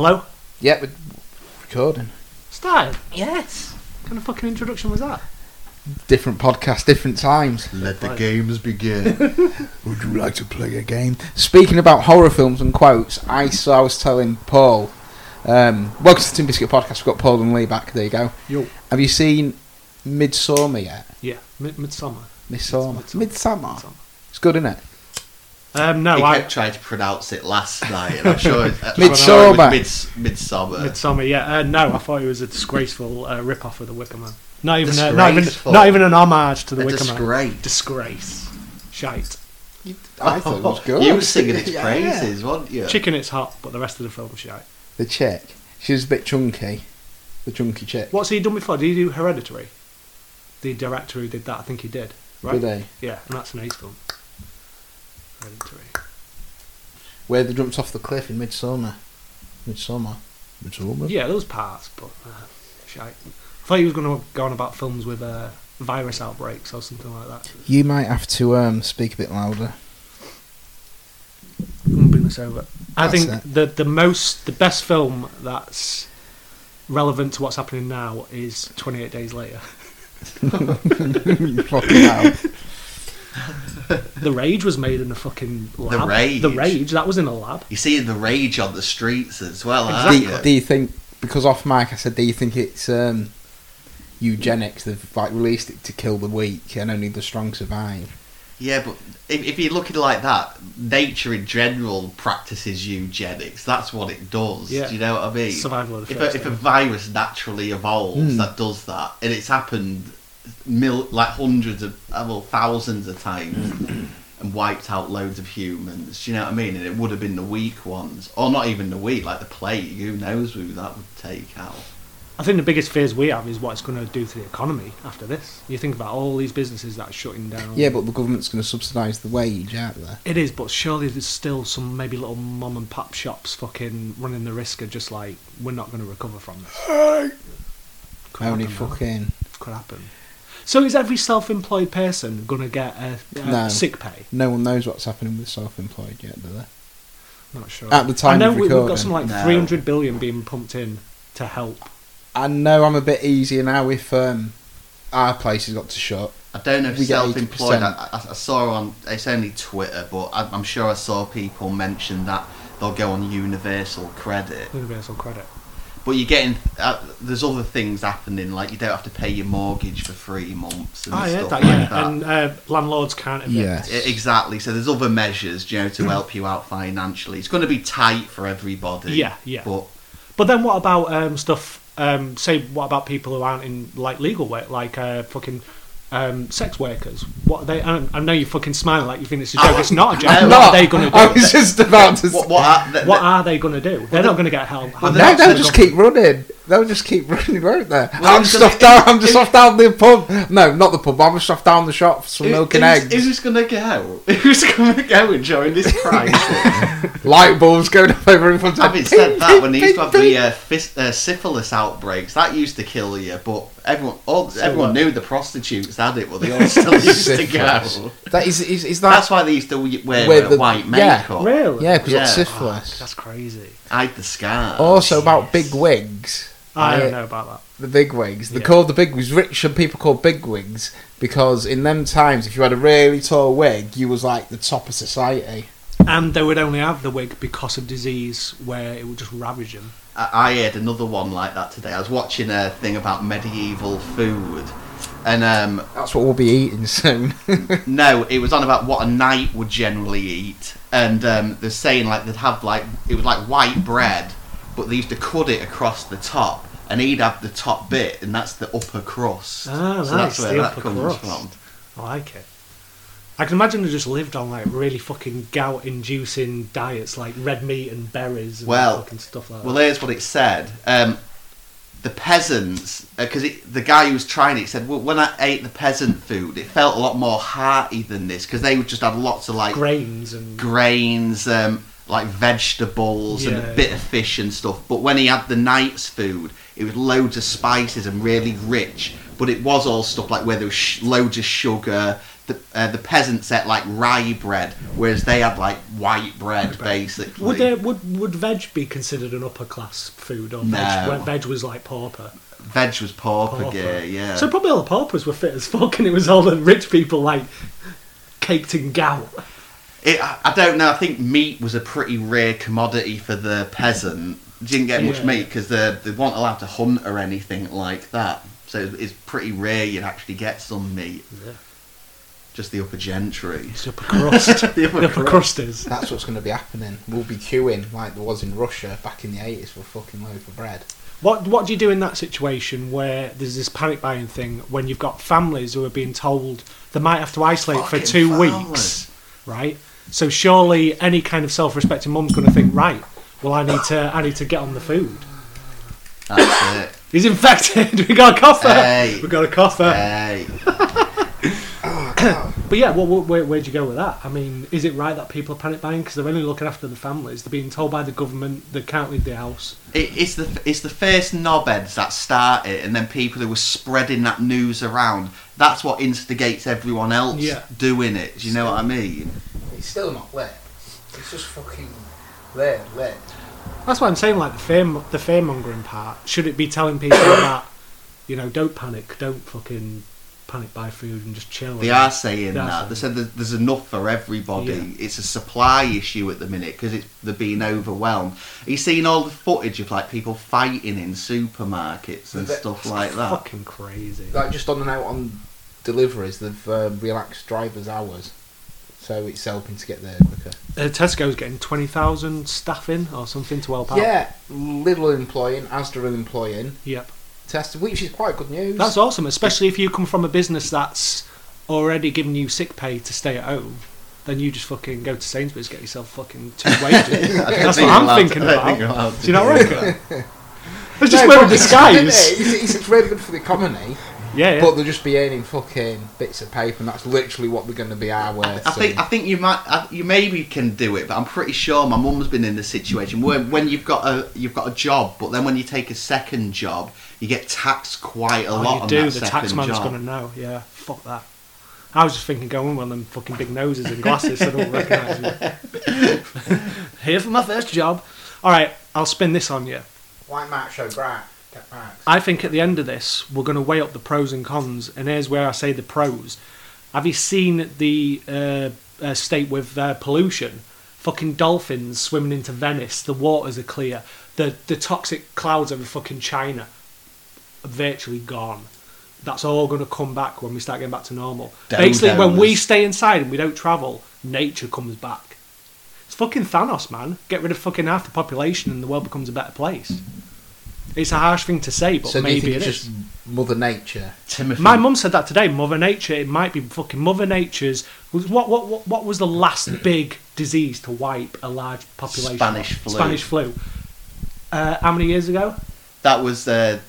Hello? Yeah, we're recording. Started? Yes. What kind of fucking introduction was that? Different podcast, different times. Let the games begin. Would you like to play a game? Speaking about horror films and quotes, I was telling Paul, welcome to the Tin Biscuit Podcast, we've got Paul and Lee back, there you go. Yo. Have you seen Midsommar yet? Yeah, Midsummer. Midsommar. It's good, isn't it? No, He I... kept trying to pronounce it last night, and I'm sure Midsommar. Midsummer. Midsummer, yeah. No, I thought it was a disgraceful rip-off of The Wicker Man. Not even Disgraceful. not even an homage to The A Wicker disgrace. Man. Disgrace. Shite. I thought it was good. You were singing its Yeah. praises, weren't you? Chicken, it's hot, but the rest of the film's shite. The chick, she was a bit chunky. The chunky chick. What's he done before? Did he do Hereditary? The director who did that, I think he did. Right? Did he? Yeah, and that's an ace film. Hereditary. Where they jumped off the cliff in Midsommar. Yeah, those parts, but shite. I thought he was going to go on about films with virus outbreaks or something like that. You might have to speak a bit louder. I'm going to bring this over. I That's think the best film that's relevant to what's happening now is 28 Days Later. Fucking hell. The Rage was made in a fucking lab. Rage? The Rage, that was in a lab. You see the rage on the streets as well, aren't Exactly. you? Do you think, because off mic I said, do you think it's eugenics? They've like released it to kill the weak and only the strong survive. Yeah, but if you're looking like that, nature in general practices eugenics. That's what it does. Yeah. Do you know what I mean? Survival of the If fittest. a virus naturally evolves that does that, and it's happened hundreds of, thousands of times, and wiped out loads of humans. Do you know what I mean? And it would have been the weak ones, or not even the weak, like the plague. Who knows who that would take out? I think the biggest fears we have is what it's going to do to the economy after this. You think about all these businesses that are shutting down. Yeah, but the government's going to subsidise the wage, aren't they? It is, but surely there's still some maybe little mom and pop shops fucking running the risk of just like, we're not going to recover from this. Only happen, fucking... Could happen. So is every self-employed person going to get No. sick pay? No one knows what's happening with self-employed yet, do they? I'm not sure. At the time I know of we've recording. got some like No. 300 billion being pumped in to help. I know I'm a bit easier now if our place has got to shut. I don't know if We get self-employed. 80%. I saw on, it's only Twitter, but I'm sure I saw people mention that they'll go on universal credit. Universal credit. But you're getting there's other things happening, like you don't have to pay your mortgage for 3 months and I heard stuff that, like yeah. that. And landlords can't evict. Yeah. Exactly. So there's other measures, to help you out financially. It's going to be tight for everybody. Yeah. But then what about stuff? Say, what about people who aren't in like legal work, like fucking sex workers? What are they? I know you're fucking smiling like you think it's a joke. It's not a joke. No, What are they going to do? I was just about to What, say... what, What are they going to do? They're not going to get help. Well, No, they'll just keep running. They'll just keep running, won't they? Well, I'm just off down the pub. No, not the pub. I'm just off down the shop for some milk and eggs. Who's going to go? Who's going to go during this crisis? Light bulbs going up over everyone's head. Having said that, when they used to have the syphilis outbreaks, that used to kill you, but everyone knew the prostitutes had it, but they all still used to go. Syphilis. That is that... That's why they used to wear the- white yeah. makeup. Really? Yeah, because Yeah. it's Oh, syphilis. that's crazy. Hide the scars. Also about big wigs. I don't know about that. The big wigs. They're Yeah. called the big wigs. Rich and people called big wigs because in them times, if you had a really tall wig, you was like the top of society. And they would only have the wig because of disease where it would just ravage them. I had another one like that today. I was watching a thing about medieval food, and That's what we'll be eating soon. no, it was on about what a knight would generally eat, and they're saying like they'd have like it was like white bread, but they used to cut it across the top, and he'd have the top bit, and that's the upper crust. Ah, so nice. that's where The that upper comes crust. from. I like it. I can imagine they just lived on like really fucking gout-inducing diets, like red meat and berries and fucking stuff like Well, that. here's what it said. The peasants, because the guy who was trying it said, well, when I ate the peasant food, it felt a lot more hearty than this, because they would just have lots of like Grains and grains, like vegetables and a bit of fish and stuff. But when he had the knight's food, it was loads of spices and really rich. But it was all stuff like where there was loads of sugar. the peasants ate like rye bread, whereas they had like white bread basically. Would veg be considered an upper class food, or No. veg was like pauper? Veg was pauper gear, yeah. So probably all the paupers were fit as fuck, and it was all the rich people like caked in gout. I don't know. I think meat was a pretty rare commodity for the peasant. Didn't get much meat because they weren't allowed to hunt or anything like that. So it's pretty rare you'd actually get some meat. Yeah. Just the upper gentry. It's upper crust. The the upper crusters. That's what's going to be happening. We'll be queuing like there was in Russia back in the 80s for a fucking loaf of bread. What do you do in that situation where there's this panic buying thing when you've got families who are being told they might have to isolate for 2 weeks, right? So surely any kind of self-respecting mum's going to think, right, well I need to get on the food. That's it. He's infected. We got a cougher. Hey. We got a cougher. Hey. But yeah, where'd you go with that? I mean, is it right that people are panic buying because they're only looking after the families? They're being told by the government they can't leave the house. It's the first knobheads that started, and then people who were spreading that news around. That's what instigates everyone else doing it. Do you know what I mean? It's still not lit. It's just fucking lit. That's what I'm saying. Like the fear mongering part. Should it be telling people that, don't panic, don't fucking panic buy food and just chill? They are saying that. They said that there's enough for everybody. Yeah. It's a supply issue at the minute because they're being overwhelmed. Are you seeing all the footage of like people fighting in supermarkets and stuff like that? Fucking crazy. Like just on the note on deliveries, they've relaxed drivers' hours, so it's helping to get there quicker. Tesco's getting 20,000 staff in or something to help out. Yeah, Lidl employing, Asda employing. Yep. Which is quite good news. That's awesome, especially if you come from a business that's already giving you sick pay to stay at home. Then you just fucking go to Sainsbury's, get yourself fucking 2 wages. That's what I'm thinking about. Do you not reckon? It's just wearing disguise. It's really good for the economy. Yeah. But they'll just be earning fucking bits of paper, and that's literally what they're going to be our worth. I think you maybe can do it, but I'm pretty sure my mum's been in this situation where when you've got a job, but then when you take a second job, you get taxed quite a lot. You do. On the that tax man's job. going to know. Yeah. Fuck that. I was just thinking, going with one of them fucking big noses and glasses, so they don't recognise me. Here for my first job. All right, I'll spin this on you. White macho brat. Get back. I think at the end of this, we're going to weigh up the pros and cons, and here's where I say the pros. Have you seen the state with pollution? Fucking dolphins swimming into Venice. The waters are clear. The toxic clouds over fucking China are virtually gone. That's all going to come back when we start getting back to normal. Basically, when we stay inside and we don't travel, nature comes back. It's fucking Thanos, man. Get rid of fucking half the population and the world becomes a better place. It's a harsh thing to say, but so maybe it's it just is. Mother Nature. Timothy. My mum said that today. Mother Nature. It might be fucking Mother Nature's. What was the last big disease to wipe a large population? Spanish flu. Spanish flu. How many years ago? That was.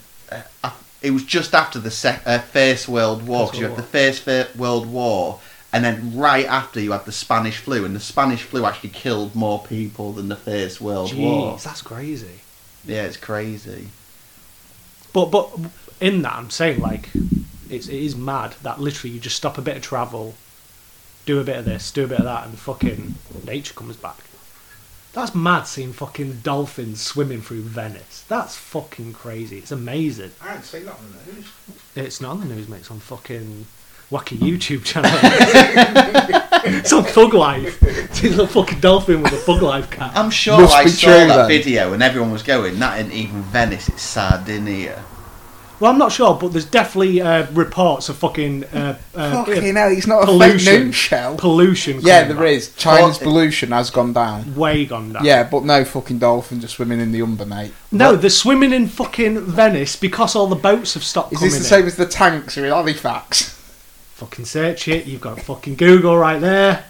It was just after the First World War. Because you had the First World War, and then right after you had the Spanish flu, and the Spanish flu actually killed more people than the First World War. That's crazy. Yeah, it's crazy. But in that, I'm saying like it is mad that literally you just stop a bit of travel, do a bit of this, do a bit of that, and fucking nature comes back. That's mad seeing fucking dolphins swimming through Venice. That's fucking crazy. It's amazing. I haven't seen that on the news. It's not on the news, mate. It's on fucking wacky YouTube channel. It's on Thug Life. It's a fucking dolphin with a Thug Life cat. I'm sure I saw that video and everyone was going, that ain't even Venice, it's Sardinia. Well, I'm not sure, but there's definitely reports of fucking fucking hell, it's not pollution, a fake news show. Pollution. Yeah, there is. China's pollution has gone down. Way gone down. Yeah, but no fucking dolphins are swimming in the Humber, mate. No, they're swimming in fucking Venice because all the boats have stopped coming in. Is this the same as the tanks are in Halifax? Fucking search it. You've got fucking Google right there.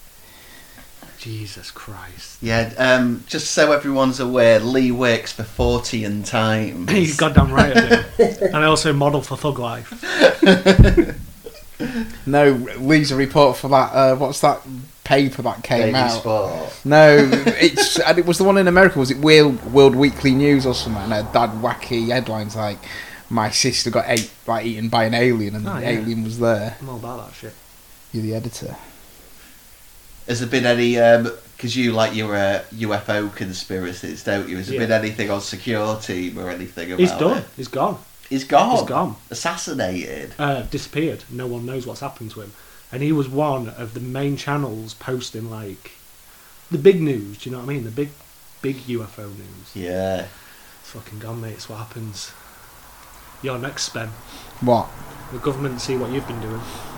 Jesus Christ. Yeah, just so everyone's aware, Lee works for 40 and Times. He's goddamn right I do. And I also model for Thug Life. No, Lee's a report for that, what's that paper that came Daily out? Sport. No, and it was the one in America, was it World Weekly News or something? And it had wacky headlines like, my sister got eaten by an alien, and the alien was there. I'm all about that shit. You're the editor. Has there been any? Because you like your UFO conspiracies, don't you? Has there been anything on Secure Team or anything about He's done. it? He's gone. He's gone. He's gone. Assassinated. Disappeared. No one knows what's happened to him. And he was one of the main channels posting like the big news. Do you know what I mean? The big UFO news. Yeah. It's fucking gone, mate. It's what happens. You're next, Ben. What? The government see what you've been doing.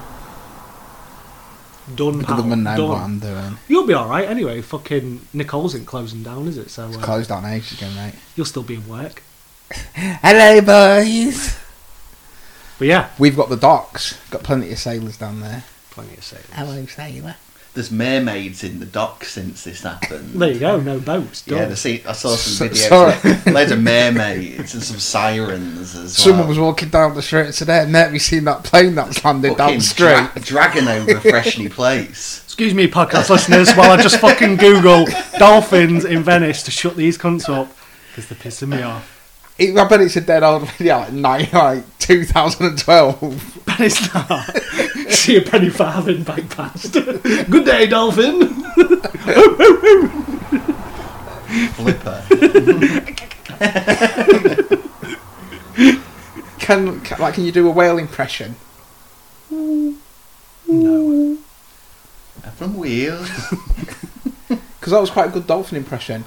Done, The pal. government know Done. what I'm doing. You'll be alright anyway. Fucking Nicole's isn't closing down, is it? So It's closed down ages ago, mate. you'll still be in work. Hello, boys. But yeah, We've got the docks. Got plenty of sailors down there. plenty of sailors. Hello, sailor. There's mermaids in the docks since this happened. There you go. No boats. Done. Yeah, I saw some Sorry. videos. Loads of mermaids and some sirens as Someone well. was walking down the street today, and have you seen that plane that's landed down Fucking the street? dragging over Freshney Place. Excuse me, podcast listeners, while I just fucking Google dolphins in Venice to shut these cunts up because they're pissing me off. I bet it's a dead old video, like 2012. But it's not. See a penny farthing back past. Good day, dolphin. Flipper. Can you do a whale impression? No. From Wheels. Because that was quite a good dolphin impression.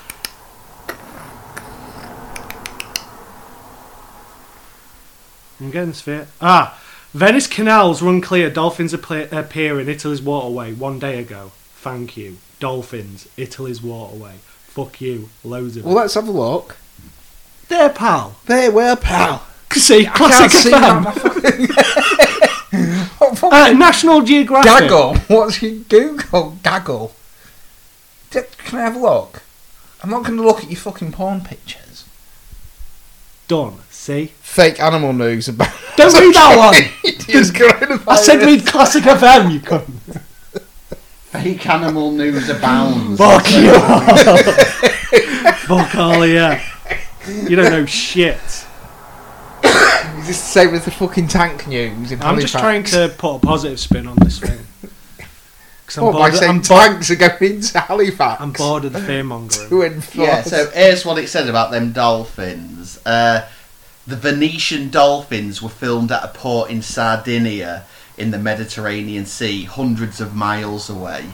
I'm getting this fit. Venice canals run clear. Dolphins appear in Italy's waterway 1 day ago. Thank you. Dolphins, Italy's waterway. Fuck you. Loads of Well, let's have a look. There, pal. There, where, pal? See, classic see FM. National Geographic. Gaggle. What's your Google? Gaggle. Can I have a look? I'm not going to look at your fucking porn pictures. Done. See? Fake animal news about... Don't read that one. Just coronavirus. I said read Classic FM, you cunt. Fake animal news abounds. Fuck you. Fuck all of you. You don't know shit. It's the same as the fucking tank news in I'm just Halifax. trying to put a positive spin on this thing. 'Cause I'm By bored, saying tanks are going into Halifax. I'm bored of the fear mongering. To enforce. Yeah, so here's what it said about them dolphins. The Venetian dolphins were filmed at a port in Sardinia in the Mediterranean Sea, hundreds of miles away.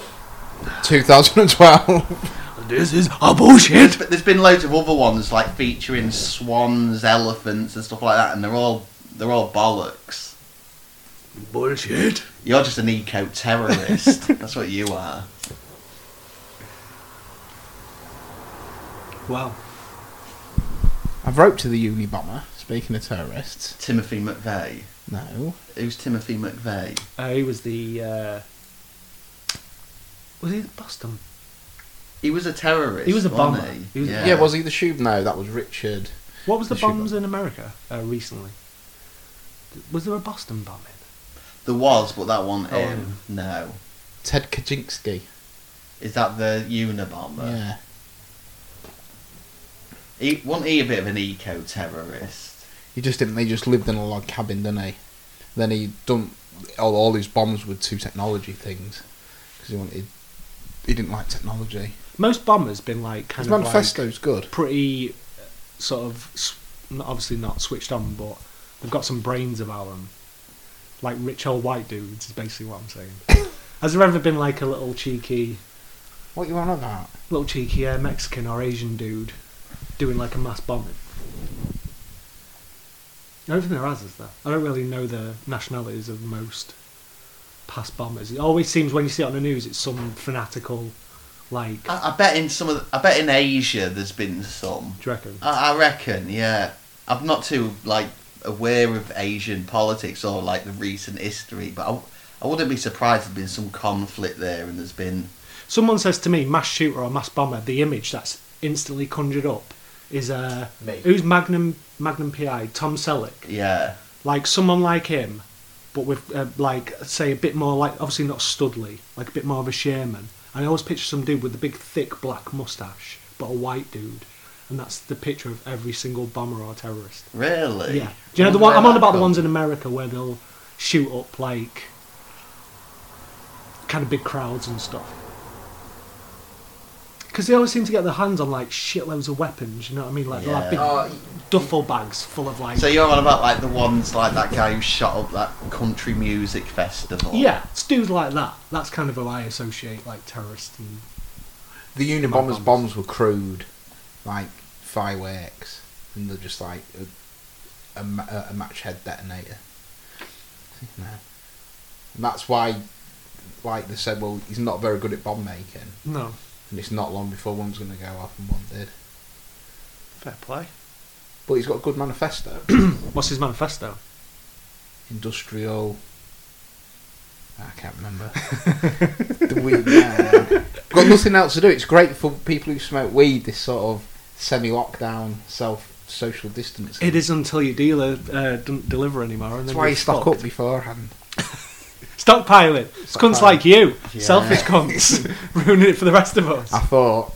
2012. This is a bullshit. But there's been loads of other ones like featuring swans, elephants, and stuff like that, and they're all bollocks. Bullshit. You're just an eco-terrorist. That's what you are. Well, I've wrote to the Unabomber, speaking of terrorists. Timothy McVeigh. No. Who's Timothy McVeigh? he was the. Was he the Boston? He was a terrorist. He was a wasn't bomber. He? He was- Yeah, was he the Shube? No, that was Richard. What was the The bombs shooter. in America recently? Was there a Boston bombing? There was, but that one Oh, him. No. Ted Kaczynski. Is that the Unabomber? Yeah. Wasn't he a bit of an eco-terrorist? He just lived in a log cabin, didn't he? Then he done all his bombs with two technology things because he didn't like technology. Most bombers been like His kind of manifesto's good. like pretty sort of obviously not switched on, but they've got some brains about them. Like rich old white dudes is basically what I'm saying. Has there ever been like a little cheeky What you on about? Mexican or Asian dude doing like a mass bombing? I don't think there has, is there? I don't really know the nationalities of most past bombers. It always seems when you see it on the news, it's some fanatical, like. I bet in Asia there's been some. Do you reckon? I reckon, yeah. I'm not too aware of Asian politics or like the recent history, but I wouldn't be surprised if there's been some conflict there and there's been. Someone says to me, mass shooter or mass bomber, the image that's instantly conjured up is Me. who's Magnum PI? Tom Selleck. Yeah. Like someone like him, but with like say a bit more like obviously not Studley, like a bit more of a Sherman. And I always picture some dude with a big thick black moustache, but a white dude, and that's the picture of every single bomber or terrorist. Really? Yeah. Do you know the one? I'm on about the ones in America where they'll shoot up like kind of big crowds and stuff. Because they always seem to get their hands on like shitloads of weapons, you know what I mean? Like they'll have big duffel bags full of like. So you're on about like the ones like that guy who shot up that country music festival. Yeah, it's dudes like that. That's kind of who I associate like terrorists and. The Unabomber's bombs were crude, like fireworks, and they're just like a match head detonator. No. And that's why, like they said, well, he's not very good at bomb making. No. And it's not long before one's going to go off, and one did. Fair play. But he's got a good manifesto. What's his manifesto? Industrial. I can't remember. The weed. Yeah. Got nothing else to do. It's great for people who smoke weed. This sort of semi-lockdown, social distancing. It is until your dealer doesn't deliver anymore, and That's then why you're you stock fucked. up beforehand. Stockpiling. It's cunts like you. Yeah. Selfish cunts. Ruining it for the rest of us. I thought,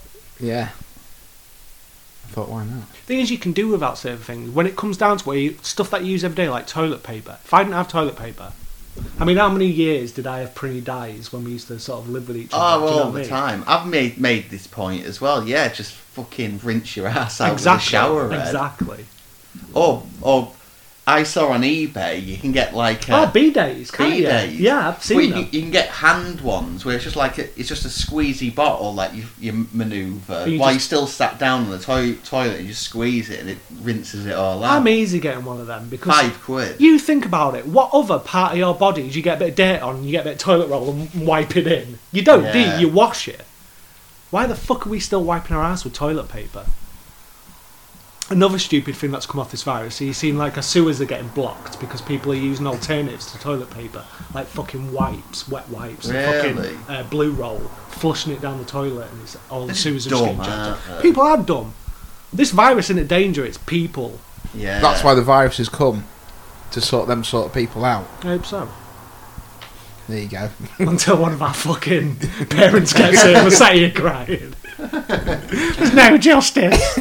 why not? Thing is, you can do without certain things. When it comes down to stuff that you use every day, like toilet paper. If I didn't have toilet paper, I mean, how many years did I have Prinny Dyes when we used to sort of live with each other? Oh, Do you know all what I the mean? time. I've made this point as well. Yeah, just fucking rinse your ass out Exactly. with a shower head. Exactly. Or I saw on eBay you can get like B-days, can't you? B-days. Yeah, I've seen them. You can get hand ones where it's just like it's just a squeezy bottle that you manoeuvre You while just- you still sat down on the toilet. You just squeeze it and it rinses it all out. I'm easy getting one of them because £5. you think about it. What other part of your body do you get a bit of dirt on? You get a bit of toilet roll and wipe it in. You don't, do you? Yeah. You wash it. Why the fuck are we still wiping our ass with toilet paper? Another stupid thing that's come off this virus, so you've seen like our sewers are getting blocked because people are using alternatives to toilet paper, like fucking wipes, wet wipes, and Really? fucking blue roll, flushing it down the toilet, and it's all the sewers are just dumb, getting jammed aren't up. they? People are dumb. This virus isn't a danger; it's people. Yeah. That's why the viruses come, to sort them sort of people out. I hope so. There you go. Until one of our fucking parents gets it and we're sat here crying. There's no justice.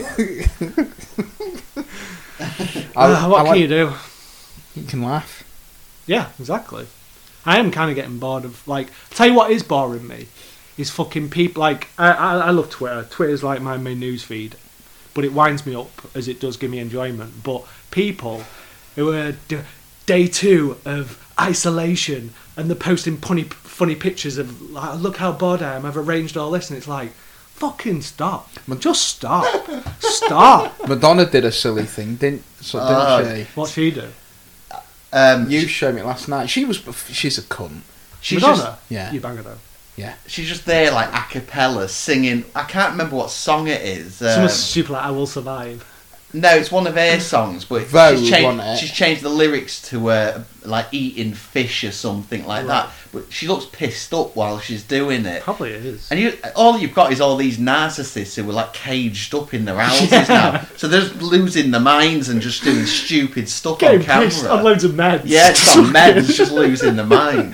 What can you do? You can laugh. Yeah, exactly. I am kind of getting bored of, like, tell you what is boring me is fucking people, like, I love Twitter. Twitter's like my main news feed, but it winds me up as it does give me enjoyment. But people who are day 2 of isolation and they're posting funny pictures of, like, look how bored I am, I've arranged all this, and it's like, fucking stop. Just stop. Stop. Madonna did a silly thing, didn't she? What'd she do? You showed me last night. She's a cunt. She's Madonna? just Yeah. You bang her though. Yeah. she's just there like a cappella singing. I can't remember what song it is. Something stupid like I Will Survive. No, it's one of her songs, but Vogue, she's wasn't it? changed the lyrics to like eating fish or something like that. But she looks pissed up while she's doing it. Probably it is. And all you've got is all these narcissists who are like caged up in their houses now. So they're just losing their minds and just doing stupid stuff Getting on camera. pissed on loads of meds. Yeah, it's on meds, just losing their mind.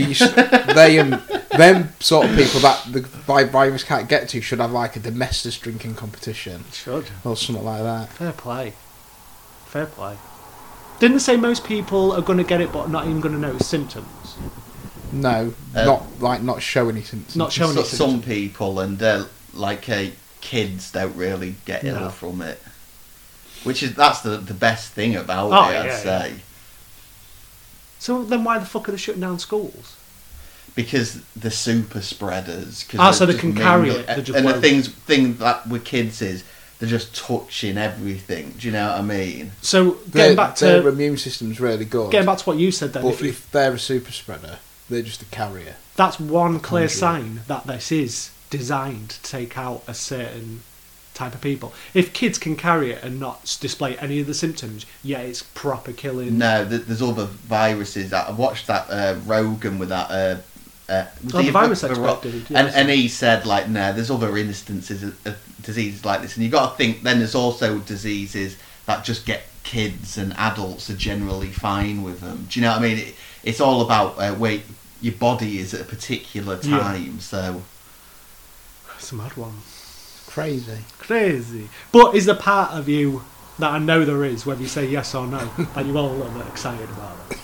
Them sort of people that the virus can't get to should have like a domestic drinking competition Should. or something like that. Fair play. Fair play. Didn't they say most people are going to get it but not even going to notice symptoms? No, not show any symptoms. Not showing any Some symptoms. people and kids don't really get ill from it, that's the best thing about it. I'd say So then why the fuck are they shutting down schools? because the super spreaders. So they can carry it. They're just And the loads. thing that with kids is they're just touching everything. Do you know what I mean? So Their getting immune system's really good. back to what you said then, but if they're a super spreader, they're just a carrier. that's one clear Conjure. sign that this is designed to take out a certain type of people. If kids can carry it and not display any of the symptoms, it's proper killing. No, there's other viruses. I watched that Rogan with that. The virus expert did, and he said no, there's other instances of diseases like this, and you got to think. Then there's also diseases that just get kids and adults are generally fine with them. Do you know what I mean? It's all about where your body is at a particular time. So It's a mad one. Crazy. But is there part of you that I know there is, whether you say yes or no, that you're all a little bit excited about it?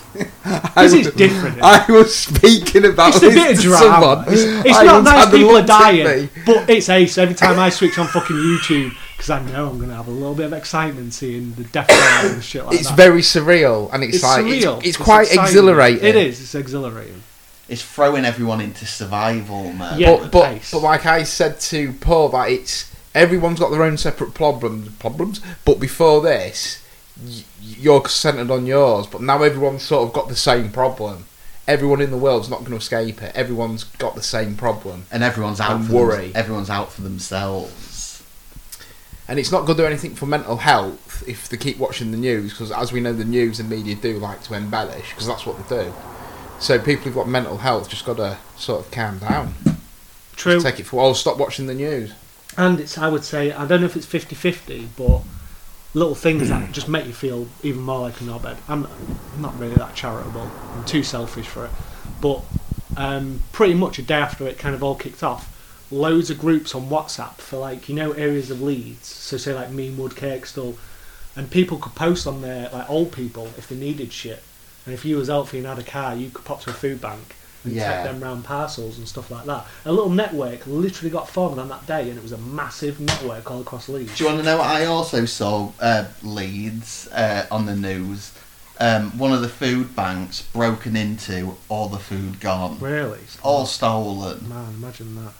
Because it's different. Isn't it? I was speaking about It's a this bit of to drama. someone. It's I not once nice had a people are look at dying, me. but it's ace every time I switch on fucking YouTube because I know I'm going to have a little bit of excitement seeing the death roll and shit like It's that. very surreal, and it's like surreal. it's quite exciting. exhilarating. It is. It's exhilarating. It's throwing everyone into survival mode. Yeah. but pace. like I said to Paul, that it's everyone's got their own separate problems. But before this, you're centered on yours. But now everyone's sort of got the same problem. Everyone in the world's not going to escape it. Everyone's got the same problem, And everyone's out And for worry. everyone's out for themselves. and it's not going to do anything for mental health if they keep watching the news. Because as we know, the news and media do like to embellish, because that's what they do. So people who've got mental health just got to sort of calm down. True. Just take it for stop watching the news. And it's, I would say, I don't know if it's 50-50, but little things that just make you feel even more like a knobhead. I'm not really that charitable. I'm too selfish for it. But pretty much a day after it kind of all kicked off, loads of groups on WhatsApp for, like, you know, areas of Leeds. So say like Meanwood, Kirkstall, and people could post on there, like old people, if they needed shit. And if you was healthy and had a car, you could pop to a food bank and take them round parcels and stuff like that. A little network literally got formed on that day, and it was a massive network all across Leeds. Do you want to know what I also saw Leeds on the news? One of the food banks broken into, all the food gone. Really? All stolen. Man, imagine that.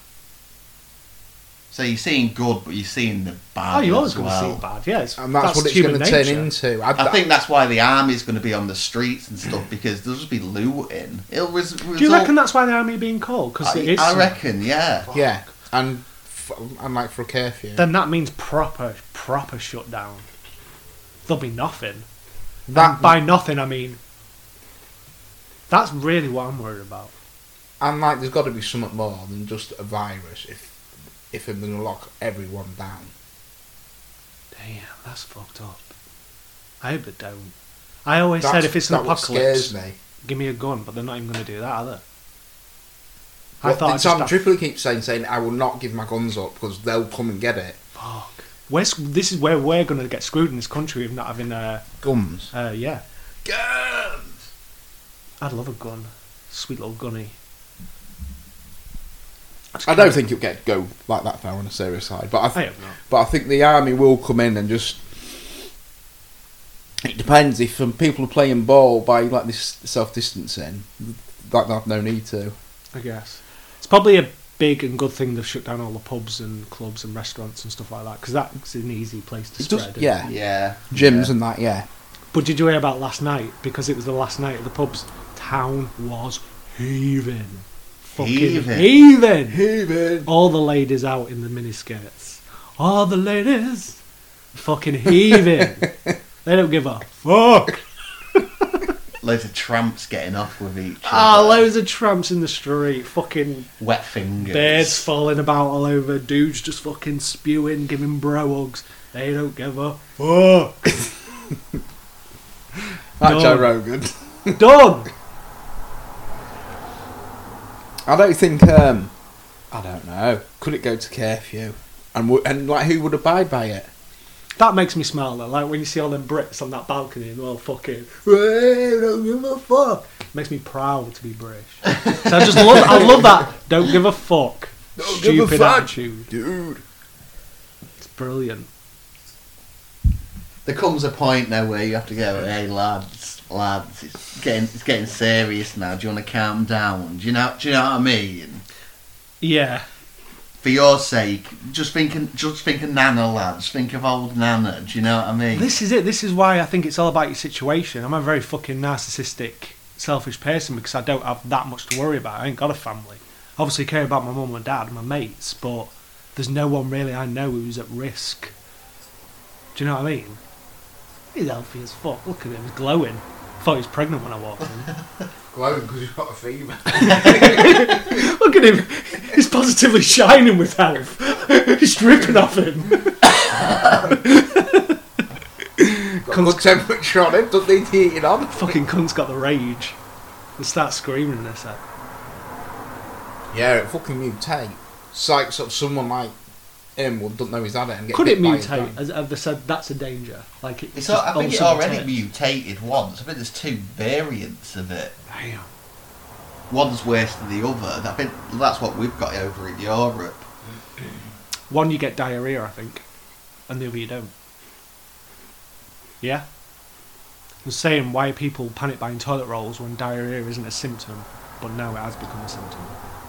So you're seeing good, but you're seeing the bad. Oh, you're always as going to well. see bad, yeah. And that's what it's going human to turn nature. into. I think that's why the army's going to be on the streets and stuff, because there'll just be looting. It'll Do you reckon that's why the army are being called? Because it is. I reckon, yeah. Yeah, and like for a curfew. Then that means proper shutdown. There'll be nothing. That And by nothing, I mean. That's really what I'm worried about. and like there's got to be something more than just a virus. If they're going to lock everyone down. Damn, that's fucked up. I hope it don't. I always said if it's an That's what apocalypse, scares me. give me a gun, but they're not even going to do that, are they? Well, I thought Tom Tripoli keeps saying I will not give my guns up because they'll come and get it. Fuck. This is where we're going to get screwed in this country of not having Guns. yeah. Guns. I'd love a gun. Sweet little gunny. I don't think it'll go like that far on a serious side, but I hope not. But I think the army will come in and just. It depends if people are playing ball by like this self-distancing, like they have no need to. I guess it's probably a big and good thing they've shut down all the pubs and clubs and restaurants and stuff like that, because that's an easy place to spread. Yeah, Yeah. gyms yeah. and that. Yeah. But did you hear about last night? Because it was the last night of the pubs. Town was heaving. Fucking heaving. All the ladies out in the miniskirts. All the ladies fucking heaving. They don't give a fuck. Loads of tramps getting off with each Ah, other. loads of tramps in the street. Fucking Wet fingers. birds falling about all over. Dudes just fucking spewing, giving bro hugs. They don't give a fuck. Like Joe Done. Rogan. Done. I don't think. I don't know. Could it go to curfew? And like who would abide by it? That makes me smile though. Like when you see all them Brits on that balcony and they're all fucking, "Hey, don't give a fuck." Makes me proud to be British. So I love that. Don't give a fuck. Don't give a Stupid fuck. attitude. Dude. It's brilliant. There comes a point now where you have to go, hey lads, it's getting serious now. Do you want to calm down? Do you know what I mean? Yeah. For your sake, just think of Nana, lads. Think of old Nana. Do you know what I mean? This is it. This is why I think it's all about your situation. I'm a very fucking narcissistic, selfish person because I don't have that much to worry about. I ain't got a family. Obviously, I care about my mum and dad and my mates, but there's no one really I know who's at risk. Do you know what I mean? He's healthy as fuck. Look at him, he's glowing. I thought he was pregnant when I walked in. Glowing because you've got a fever. Look at him. He's positively shining with health. He's dripping off him. Got good temperature on him. Doesn't need heating on. Fucking cunt's got the rage. And starts screaming in this head. Yeah, it fucking mutate. It's like sort of someone like him or doesn't know he's had it and get Could bit it by his mutate? brand. Have they said that's a danger? Like it, It's I think it also already mutates? mutated once. I think there's 2 variants of it. Damn. One's worse than the other. I think that's what we've got over in Europe. One you get diarrhea, I think, and the other you don't. Yeah? I was saying, why people panic buying toilet rolls when diarrhea isn't a symptom, but now it has become a symptom.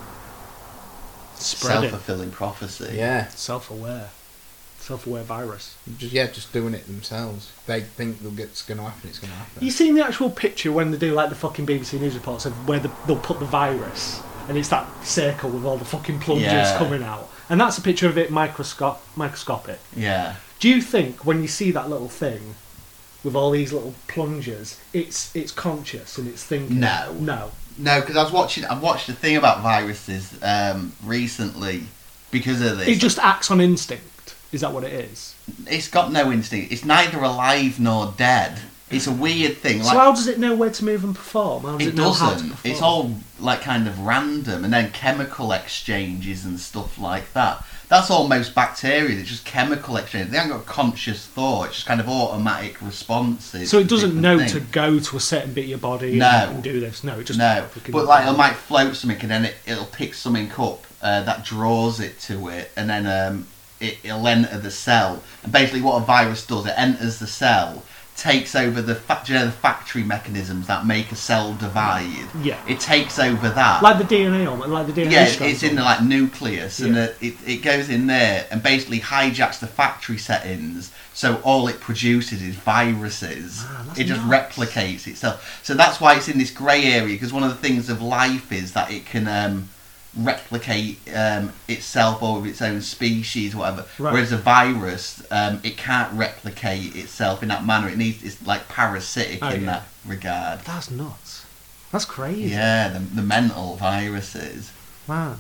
Spread it. Self-fulfilling prophecy. Yeah. Self-aware virus. Just doing it themselves. They think it's going to happen, it's going to happen. You seen the actual picture when they do like the fucking BBC News reports of where they'll put the virus, and it's that circle with all the fucking plungers coming out, and that's a picture of it microscopic. Yeah. Do you think when you see that little thing with all these little plungers, it's conscious and it's thinking? No. No. No, because I've watched a thing about viruses recently because of this. It just acts on instinct. Is that what it is? It's got no instinct. It's neither alive nor dead. It's a weird thing. So how does it know where to move and perform? How does it know how to doesn't. perform? It's all like kind of random, and then chemical exchanges and stuff like that. That's almost bacteria. It's just chemical exchange. They haven't got conscious thought. It's just kind of automatic responses. So it to doesn't different know things. to go to a certain bit of your body No. and do this. No, it just No, fucking- but like it might float something, and then it'll pick something up that draws it to it, and then it'll enter the cell. And basically, what a virus does, it enters the cell, takes over the factory mechanisms that make a cell divide. Yeah. It takes over that. like the DNA almost, like the DNA. Yeah, strands it's in the almost. like nucleus, and Yeah. it goes in there and basically hijacks the factory settings. So all it produces is viruses. Man, that's It just nuts. replicates itself. So that's why it's in this grey area, because one of the things of life is that it can replicate itself or its own species, whatever. Right. Whereas a virus, it can't replicate itself in that manner. It's like parasitic in yeah. that regard. That's nuts. That's crazy. Yeah, the mental viruses. Man.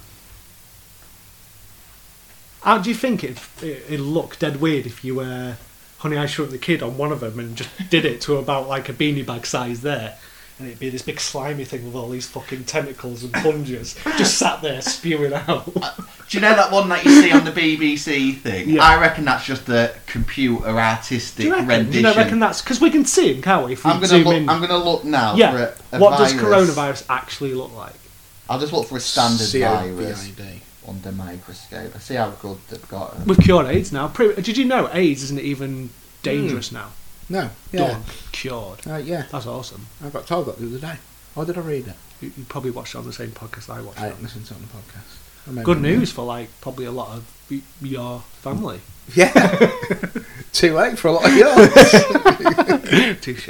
How do you think it'd look dead weird if you Honey, I Shrunk the Kid on one of them and just did it to about like a beanie bag size there? And it'd be this big slimy thing with all these fucking tentacles and plungers just sat there spewing out. Do you know that one that you see on the BBC thing? Yeah. I reckon that's just a computer artistic Do you reckon? rendition. Do you reckon that's... Because we can see him, can't we? If we I'm zoom gonna in. look now Yeah. for a What virus. does coronavirus actually look like? I'll just look for a standard virus COVID. under microscope. I see how good they've got it. We've cured AIDS now. Did you know AIDS isn't even dangerous now? No, yeah. Done. Cured. Yeah. That's awesome. I got told that the other day. Or did I read it? You probably watched it on the same podcast I watched I it on. listened to it on the podcast. I maybe Good didn't. news for like probably a lot of your family. Yeah. Too late for a lot of yours. Touche.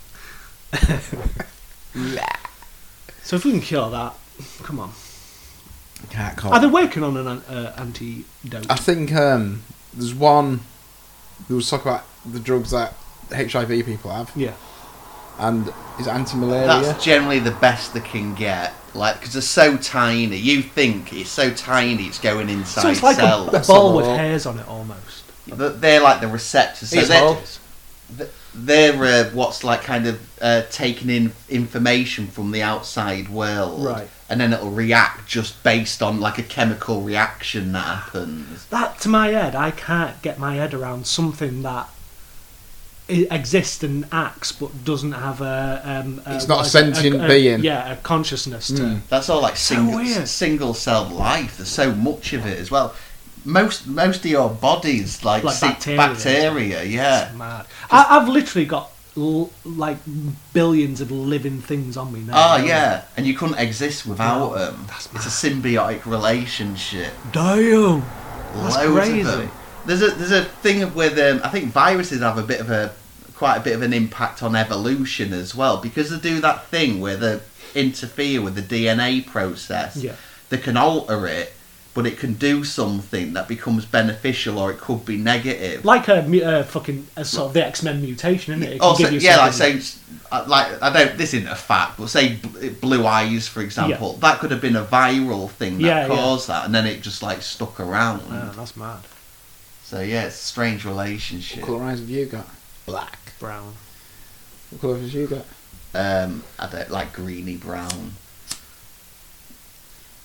So if we can cure that, come on. Can't call. Are they working on an antidote? I think there's one. There was talk about the drugs that HIV people have, Yeah. and is it anti-malaria? That's generally the best they can get. Like, because they're so tiny. You think it's so tiny, it's going inside So it's like cells. a ball with Let's have a look. hairs on it almost. They're like the receptors. So It's they're, all- they're what's like kind of taking in information from the outside world, Right. and then it'll react just based on like a chemical reaction that happens. That, to my head, I can't get my head around something that exists and acts but doesn't have It's not a sentient being. Yeah, a consciousness to... That's all like So weird. single cell life. There's so much of it as well. Most of your body's like bacteria. Yeah. It's mad. I've literally got like billions of living things on me now. Oh yeah, and you couldn't exist without No, them. that's It's a symbiotic relationship. Damn. That's Loads crazy. of them. There's a thing with I think viruses have quite a bit of an impact on evolution as well, because they do that thing where they interfere with the DNA process. Yeah. They can alter it, but it can do something that becomes beneficial, or it could be negative. Like a sort of the X-Men mutation, isn't it? It can Also, give you yeah, like something- say, like I don't. This isn't a fact, but say blue eyes, for example, that could have been a viral thing that caused that, and then it just like stuck around. Ah, that's mad. So yeah, it's a strange relationship. What colour eyes have you got? Black. Brown. What colour have you got? I don't like greeny brown.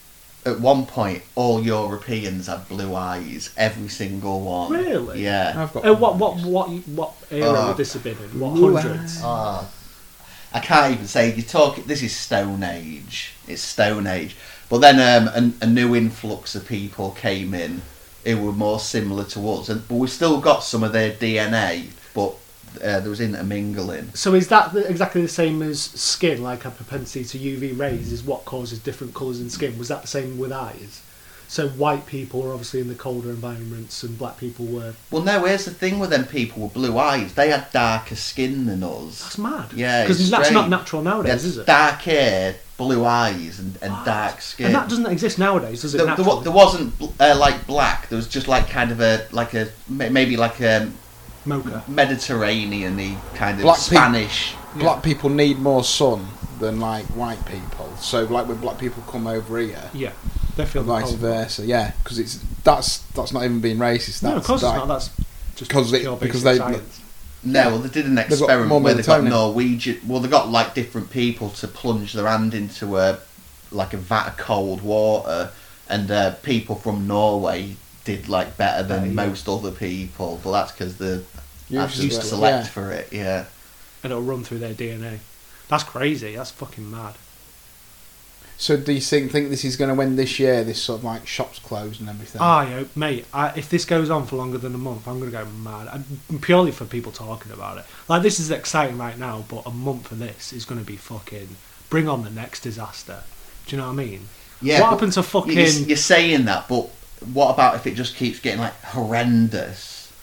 at one point, all Europeans had blue eyes. Every single one. Really? Yeah. I've got What era would this have been in? What Blue hundreds? Oh, I can't even say. You talk. This is Stone Age. It's Stone Age. But then a new influx of people came in who were more similar to us, but we've still got some of their DNA. But there was intermingling. So is that exactly the same as skin? Like a propensity to UV rays is what causes different colours in skin. Was that the same with eyes? So white people were obviously in the colder environments, and black people were. Well, no. Here's the thing with them people with blue eyes. They had darker skin than us. That's mad. Yeah, because it's that's not strange. natural nowadays, is it? Dark hair, blue eyes, and dark skin. And that doesn't exist nowadays, does it? There wasn't like black. There was just like kind of maybe like a mocha. Mediterranean-y kind of Black Spanish. Black people need more sun than like white people. So like when black people come over here, Yeah, they feel and vice cold. versa. Yeah, because that's not even being racist. That's No, of course like, it's not. That's just because because they- science. No, well, they did an got experiment more where they got melatonin. Norwegian. Well, they got like different people to plunge their hand into a vat of cold water, and people from Norway did like better than Yeah. most other people. But that's because they Used used to to it, select yeah. for it. Yeah. And it'll run through their DNA. That's crazy. That's fucking mad. So do you think this is going to end this year? This sort of like shops closed and everything. I hope, mate. If this goes on for longer than a month, I'm going to go mad. Purely for people talking about it. Like, this is exciting right now, but a month of this is going to be fucking. Bring on the next disaster. Do you know what I mean? Yeah. What but happened to fucking? You're saying that, but what about if it just keeps getting like horrendous?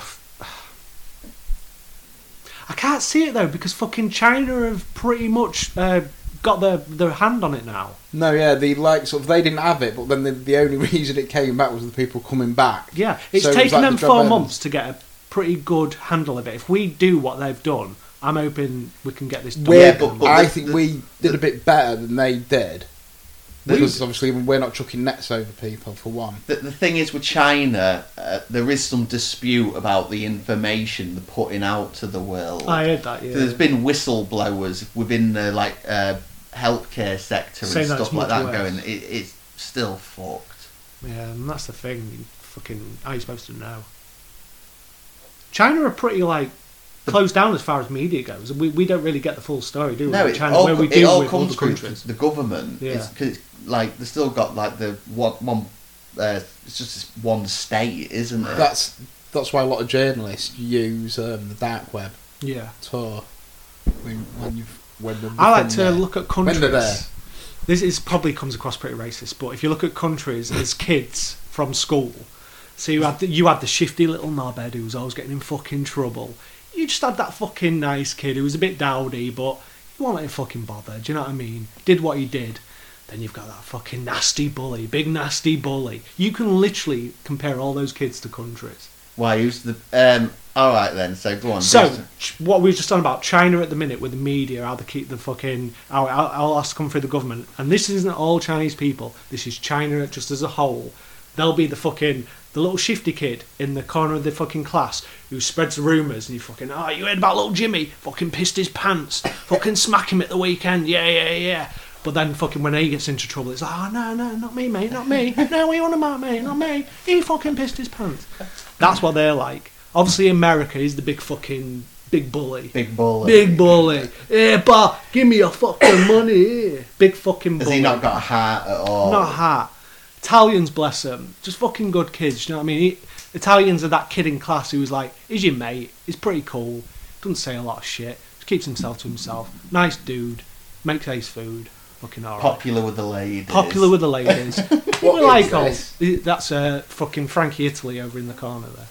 I can't see it though because fucking China have pretty much got their hand on it now. No, yeah, they didn't have it, but then the only reason it came back was the people coming back. Yeah, it's So it was taken like them the job 4 ends. months to get a pretty good handle of it. If we do what they've done, I'm hoping we can get this done. Yeah, but I the- think the- we did a bit better than they did. The- Because obviously we're not chucking nets over people, for one. The thing is with China, there is some dispute about the information they're putting out to the world. I heard that. Yeah, There's been whistleblowers within the healthcare sector Saying and that stuff it's like much that worse. going, it's still fucked. yeah, and that's the thing. You fucking, how are you supposed to know? China are pretty closed down as far as media goes. We don't really get the full story, do we? No, in it China, all, where we it do all with comes other through countries. the government. Yeah. Because they've still got like the one. It's just this one state, isn't it? That's why a lot of journalists use the dark web Yeah, to when they're I like from to there. look at When they're there. countries. This is probably comes across pretty racist, but if you look at countries as kids from school, so you had the shifty little knobhead who was always getting in fucking trouble. You just had that fucking nice kid who was a bit dowdy, but he wasn't fucking bothered. Do you know what I mean? Did what he did. Then you've got that fucking nasty bully, big nasty bully. You can literally compare all those kids to countries. Why? Who's the? All right then. So go on. So, what we were just talking about, China at the minute with the media, how they keep the fucking, how has to come through the government. And this isn't all Chinese people, this is China just as a whole. They'll be the little shifty kid in the corner of the fucking class who spreads rumours and you fucking, oh, you heard about little Jimmy? Fucking pissed his pants. Fucking smack him at the weekend. Yeah. But then fucking when he gets into trouble, it's like, oh, no, not me, mate, not me. No, we want about mate, not me. He fucking pissed his pants. That's what they're like. Obviously, America is the big fucking big bully. Big bully. Big bully. Yeah, but give me your fucking money here. Big fucking bully. Has he not got a heart at all? Not a heart. Italians, bless them, just fucking good kids. You know what I mean? Italians are that kid in class who was like, he's your mate. He's pretty cool. Doesn't say a lot of shit. Just keeps himself to himself. Nice dude. Makes ace food. Fucking alright. Popular with the ladies. Popular with the ladies. What we like is all. this? That's fucking Frankie Italy over in the corner there.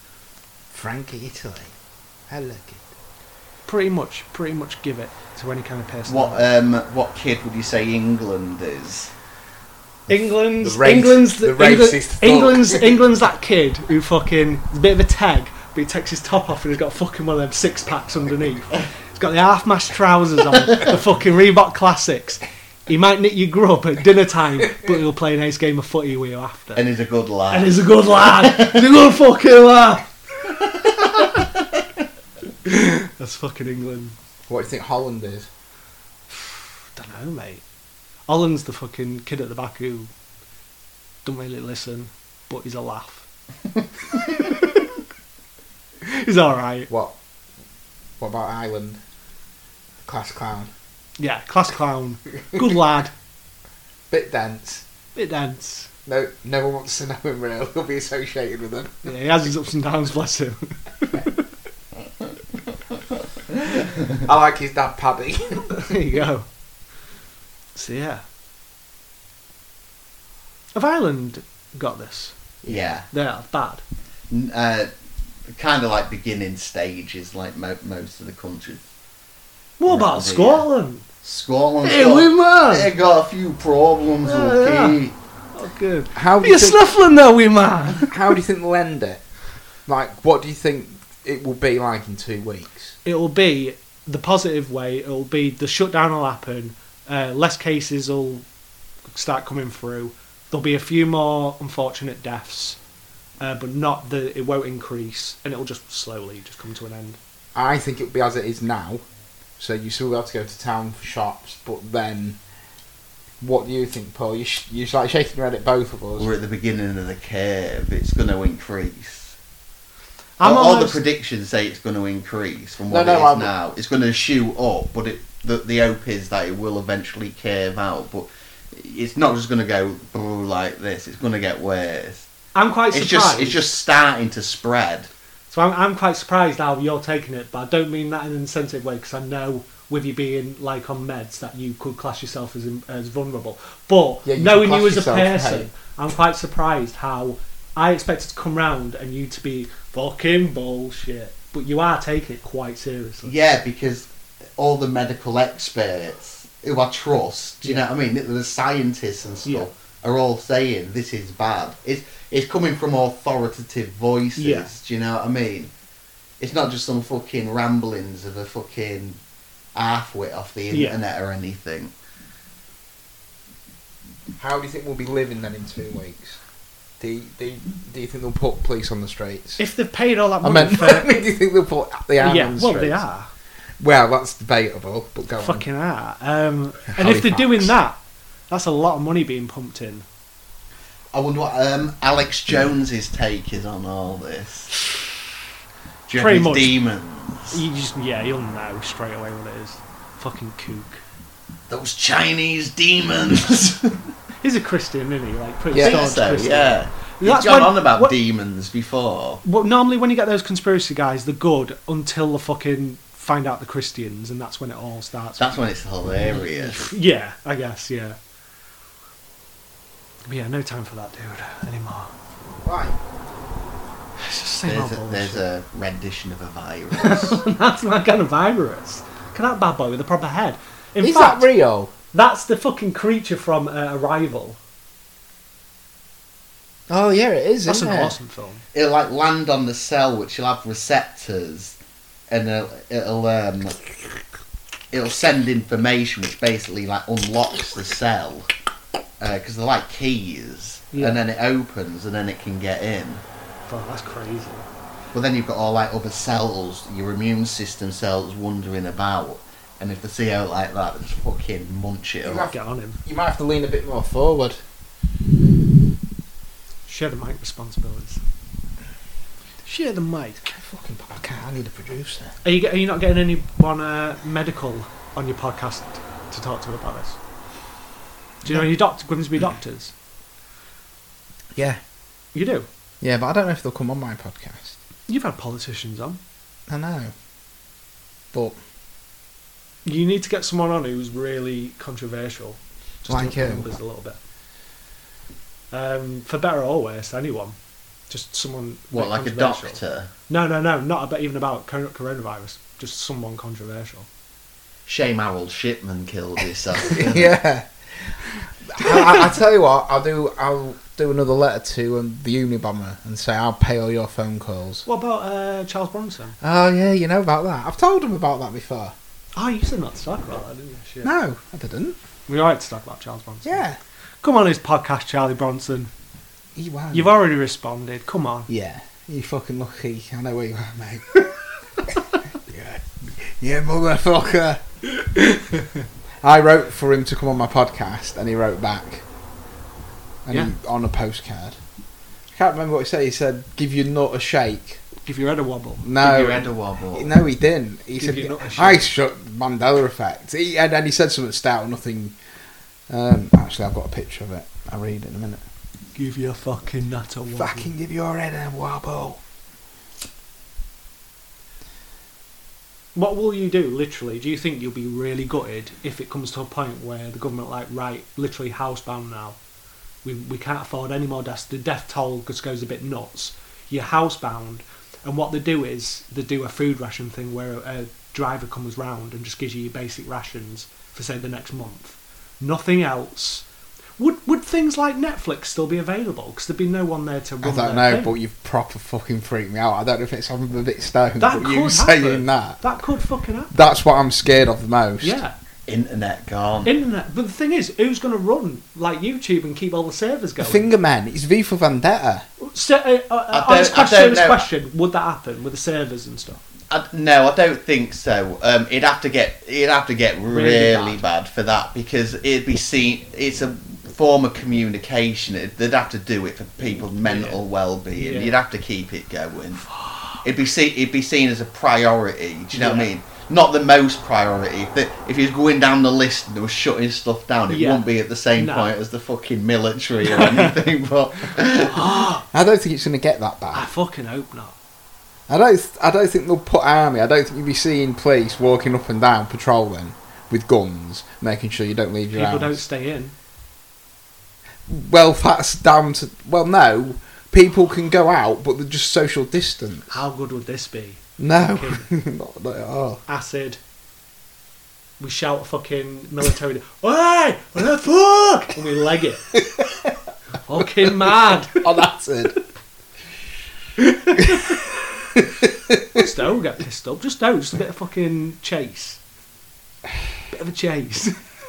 Frankie Italy. I like it. Pretty much give it to any kind of person. What kid would you say England is? England's The racist fuck. England's that kid who fucking is a bit of a tag, but he takes his top off and he's got fucking one of them 6-packs underneath. He's got the half-mast trousers on, the fucking Reebok Classics. He might knit your grub at dinner time, but he'll play a nice game of footy with you after. And he's a good lad. And he's a good lad. He's a good fucking lad. That's fucking England. What do you think Holland is? Don't know, mate. Holland's the fucking kid at the back who don't really listen, but he's a laugh. He's alright. What about Ireland? Class clown. Yeah, class clown. Good lad. Bit dense. Bit dense. No one wants to know him really. He'll be associated with him. Yeah, he has his ups and downs, bless him. I like his dad, Paddy. There you go. So yeah. Have Ireland got this? Yeah. They are bad. Kind of like beginning stages, like most of the countries. What about Around here. Scotland? Scotland's Hey, got, we man. they got a few problems, Yeah, okay? yeah. Oh, good. How do You're you think? snuffling though, wee man. How do you think they'll end it? Like, what do you think it will be like in 2 weeks? It'll be the positive way. It'll be the shutdown will happen. Less cases will start coming through. There'll be a few more unfortunate deaths, but not it won't increase, and it'll just slowly just come to an end. I think it'll be as it is now. So you still be able to go to town for shops, but then, what do you think, Paul? You're like shaking your head at both of us. We're at the beginning of the curve. It's going to increase. I'm All the almost- predictions say it's going to increase from what No, it is I'm- now. It's going to shoot up, but the hope is that it will eventually curve out. But it's not just going to go like this. It's going to get worse. I'm quite surprised. It's just starting to spread. So I'm quite surprised how you're taking it, but I don't mean that in an insensitive way, because I know with you being like on meds that you could class yourself as vulnerable. But Yeah, you knowing could you as a class yourself, person, I'm quite surprised how I expected to come round and you to be fucking bullshit. But you are taking it quite seriously. Yeah, because all the medical experts who I trust, do you know what I mean? The scientists and stuff are all saying this is bad. It's coming from authoritative voices. Yeah. Do you know what I mean? It's not just some fucking ramblings of a fucking half-wit off the internet or anything. How do you think we'll be living then in 2 weeks? Do you think they'll put police on the streets? If they've paid all that I money meant, for... do you think they'll put the army yeah, on the well, streets? they are. Well, that's debatable, but go Fucking on. are. And if they're Halifax. doing that, that's a lot of money being pumped in. I wonder what Alex Jones's take is on all this. Do you Pretty reckon much. it's demons? You'll know straight away what it is. Fucking kook. Those Chinese demons. He's a Christian, isn't he? Like pretty Yeah. staunch so, Christian. yeah. That's You've gone when- on about what- demons before. Well, normally when you get those conspiracy guys, they're good until they fucking find out the Christians, and that's when it all starts. That's when it's hilarious. Yeah, I guess, yeah. But yeah, no time for that dude anymore. Right. It's just the same old There's bullshit. a rendition of a virus. That's that kind of virus. Look at that bad boy with a proper head. In Is fact, that real? that's the fucking creature from Arrival. Oh yeah, it is. That's isn't an it? awesome film. It'll like land on the cell, which will have receptors, and it'll send information, which basically like unlocks the cell because they're like keys, Yeah. and then it opens, and then it can get in. Fuck, that's crazy. But then you've got all like other cells, your immune system cells wandering about, and if they see out like that, they just fucking munch it You up. have- Get on him. You might have to lean a bit more forward. Share the mic responsibilities. Share the mic. Fucking podcast. I need a producer. Are you not getting anyone medical on your podcast to talk to about this? Do you know any Grimsby doctors? Yeah. You do. Yeah, but I don't know if they'll come on my podcast. You've had politicians on. I know. But You need to get someone on who's really controversial. Just Like to up the who? numbers a little bit. For better or worse, anyone. Just someone. What, like a controversial. doctor? No, not even about coronavirus. Just someone controversial. Shame Harold Shipman killed himself. didn't he? yeah. I tell you what, I'll do another letter to the Unabomber and say I'll pay all your phone calls. What about Charles Bronson? Oh yeah, you know about that. I've told him about that before. Oh, you said not to talk about that, didn't you? Shit. No, I didn't. We're alright to talk about Charles Bronson. Yeah. Come on his podcast, Charlie Bronson. He won't. You've already responded. Come on. Yeah. You fucking lucky. I know where you are, mate. yeah. Yeah, motherfucker. I wrote for him to come on my podcast and he wrote back. and on a postcard. I can't remember what he said. He said, "Give your nut a shake." Give your head a wobble. No, Give your head a wobble. No, he didn't. He Give said, your nut a shake. "I shut Mandela effect." And he said something stout, nothing. Actually, I've got a picture of it. I'll read it in a minute. Give your fucking nut a wobble. Fucking give your head a wobble. What will you do, literally? Do you think you'll be really gutted if it comes to a point where the government right, literally housebound now? We can't afford any more deaths. The death toll just goes a bit nuts. You're housebound, and what they do is they do a food ration thing where a driver comes round and just gives you your basic rations for, say, the next month. Nothing else. Would things like Netflix still be available? Because there'd be no one there to run I don't their know, thing. but you've proper fucking freaked me out. I don't know if it's I'm a bit stoned, That but could you saying happen. that. That could fucking happen. That's what I'm scared of the most. Yeah. Internet gone. Internet. But the thing is, who's going to run like YouTube and keep all the servers going? Finger Man, it's V for Vendetta. So, honest question, would that happen with the servers and stuff? No, I don't think so. It'd have to get really bad for that, because it'd be seen. It's a form of communication. They'd have to do it for people's mental well-being. Yeah. You'd have to keep it going. It'd be seen as a priority. Do you know what I mean? Not the most priority. If he was going down the list and they were shutting stuff down, it wouldn't be at the same point as the fucking military or anything. But I don't think it's going to get that bad. I fucking hope not. I don't think they'll put army. I don't think you'll be seeing police walking up and down patrolling with guns, making sure you don't leave your house. People don't stay in. Well, that's down to... Well, no. People can go out, but they're just social distance. How good would this be? No. not at all. Acid. We shout a fucking military... Oi! What the fuck? And we leg it. Fucking mad. On acid. Just don't get pissed up. Just don't. Just a bit of fucking chase. Bit of a chase.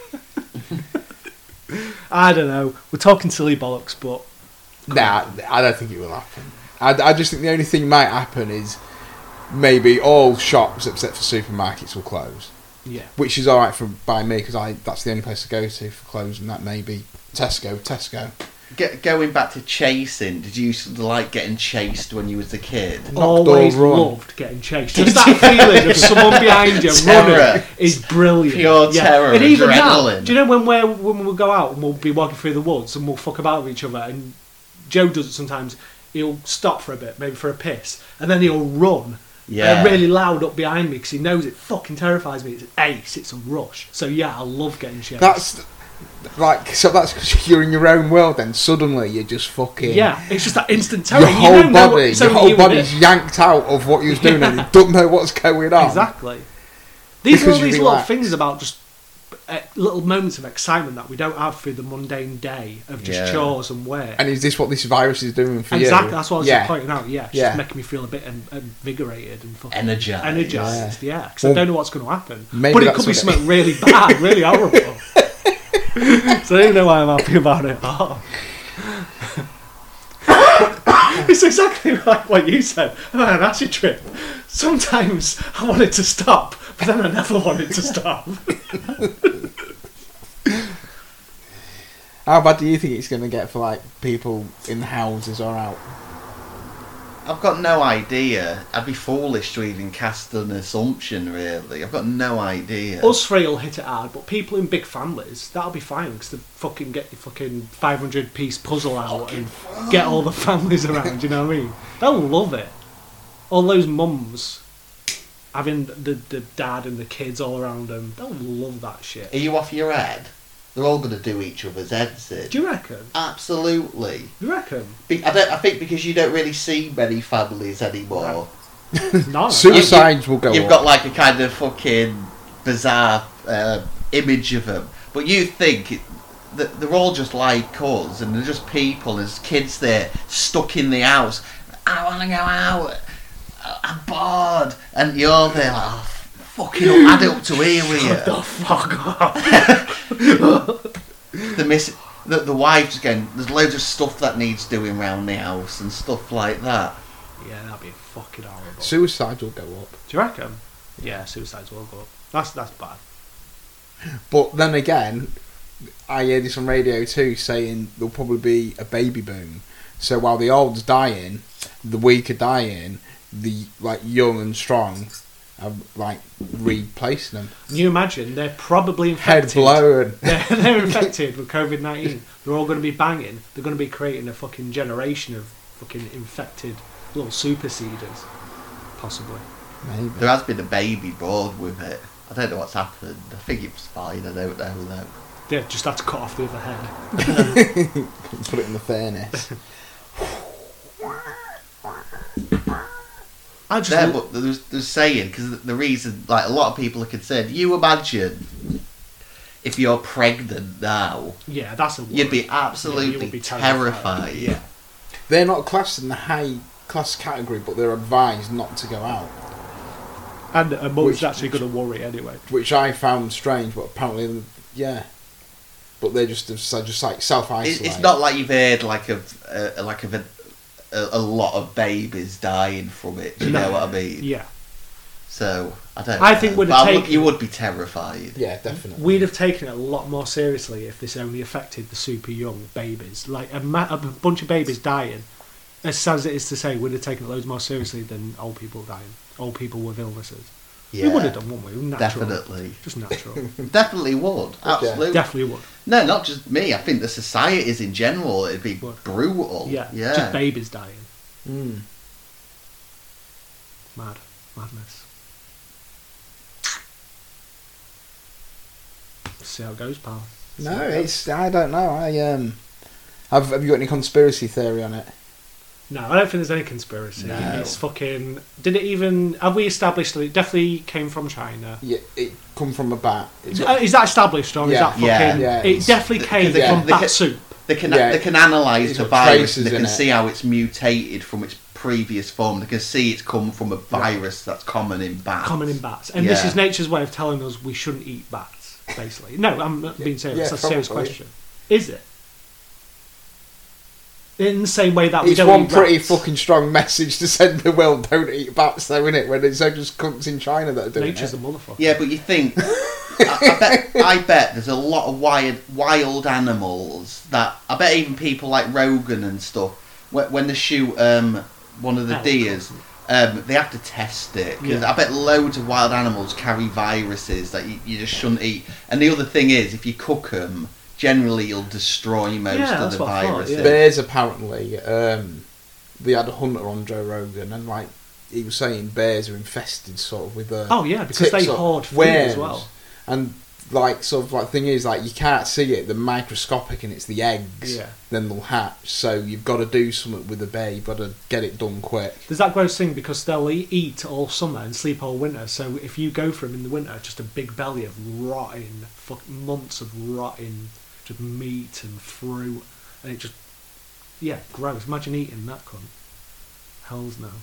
I don't know. We're talking silly bollocks, but... Nah, I don't think it will happen. I just think the only thing might happen is maybe all shops except for supermarkets will close. Yeah. Which is alright by me, because that's the only place to go to for clothes, and that may be Tesco. going back to chasing, did you like getting chased when you was a kid? Always loved getting chased. Just that feeling of someone behind you running is brilliant. Pure terror, and even adrenaline. now, do you know when we'll go out and we'll be walking through the woods and we'll fuck about with each other, and Joe does it sometimes. He'll stop for a bit, maybe for a piss, and then he'll run. Yeah. Really loud up behind me because he knows it fucking terrifies me. It's ace. It's a rush. So yeah, I love getting chased. That's because you're in your own world. Then suddenly you're just fucking. Yeah, it's just that instant terror. Your whole body's yanked out of what you was doing, and you don't know what's going on. Exactly. These are all these little relaxed. things about just little moments of excitement that we don't have through the mundane day of just chores and work. And is this what this virus is doing for you? Exactly, that's what I was just pointing out. Yeah, it's just making me feel a bit invigorated and fucking energized. Yeah, because I don't know what's going to happen. Maybe but it could be something really bad, really horrible. So I don't know why I'm happy about it. It's exactly like what you said about an acid trip. Sometimes I wanted to stop, but then I never wanted to stop. How bad do you think it's going to get for like people in houses or out? I've got no idea. I'd be foolish to even cast an assumption, really. I've got no idea. Us three will hit it hard, but people in big families, that'll be fine, because they fucking get your fucking 500-piece puzzle out and get all the families around, you know what I mean? They'll love it. All those mums having the dad and the kids all around them, they'll love that shit. Are you off your head? They're all going to do each other's heads in. Do you reckon? Absolutely. You reckon? I think because you don't really see many families anymore. No. Suicides will go You've up. got like a kind of fucking bizarre image of them. But you think that they're all just like us, and they're just people, there's kids there stuck in the house. I want to go out. I'm bored. And you're there like, oh, fucking add up to here with you. Shut the fuck up. The wife's going, there's loads of stuff that needs doing around the house and stuff like that. Yeah, that'd be fucking horrible. Suicides will go up. Do you reckon? Yeah, suicides will go up. That's bad. But then again, I hear this on radio too, saying there'll probably be a baby boom. So while the old's dying, the weak are dying, the like young and strong are like replacing them. Can you imagine? They're probably Head infected. blown. They're infected with COVID-19. They're all going to be banging. They're going to be creating a fucking generation of fucking infected little super seeders, possibly. Maybe. There has been a baby born with it. I don't know what's happened. I think it was fine. I don't know though. They just had to cut off the other head. Put it in the furnace. I just There, but there's saying, because the reason, like, a lot of people are concerned. You imagine if you're pregnant now, yeah, that's a worry. you'd be Yeah, absolutely you would be terrified. Yeah. They're not classed in the high class category, but they're advised not to go out. And a mum's Which- actually going to worry anyway. Which I found strange, but apparently, yeah. But they're just like self-isolate. It's not like you've heard like of a lot of babies dying from it. Do you know what I mean? Yeah. So I don't. I know. think we'd But have taken- you would be terrified. Yeah, definitely. We'd have taken it a lot more seriously if this only affected the super young babies. Like a bunch of babies dying, as sad as it is to say, we'd have taken it loads more seriously than old people dying. Old people with illnesses. Yeah, We would have done, wouldn't we? Natural. definitely, Just natural. definitely would. Absolutely. Definitely would. No, not just me. I think the societies in general, it'd be Would. brutal. Yeah. yeah. Just babies dying. Mm. Madness. See how it goes, pal. See No, how it goes. I don't know. Have you got any conspiracy theory on it? No, I don't think there's any conspiracy. No. It's fucking. Did it even? Have we established that it definitely came from China? Yeah, it come from a bat. It's Is that established or is Yeah. that fucking? Yeah, It it's- definitely came they from can- bat they can- soup. They can Yeah, they can analyse it's the got virus. traces And they in can it. see how it's mutated from its previous form. They can see it's come from a virus that's common in bats. Common in bats, and this Yeah. is nature's way of telling us we shouldn't eat bats. Basically, no, I'm not being serious. Yeah, That's a serious probably. question. Is it? In the same way that we It's don't one eat pretty rats. fucking strong message to send the world. Don't eat bats, though, isn't it? When it's just cunts in China that are doing Nature's it. a motherfucker. Yeah, but you think I bet there's a lot of wild animals that I bet even people like Rogan and stuff when they shoot one of the Elk. deers, they have to test it because Yeah. I bet loads of wild animals carry viruses that you just shouldn't eat. And the other thing is, if you cook them, generally you'll destroy most Yeah, of that's the what I thought, viruses. yeah. Bears apparently, they had a hunter on Joe Rogan, and like he was saying, bears are infested sort of with Oh yeah, because they ticks or hoard food worms. as well. And like sort of like thing is like you can't see it, they're microscopic, and it's the eggs. Yeah. Then they'll hatch. So you've got to do something with the bear. You've got to get it done quick. There's that gross thing because they'll eat all summer and sleep all winter. So if you go for them in the winter, just a big belly of rotting, months of rotting, just meat and fruit, and it just, yeah, gross. Imagine eating that cunt. Hell's no.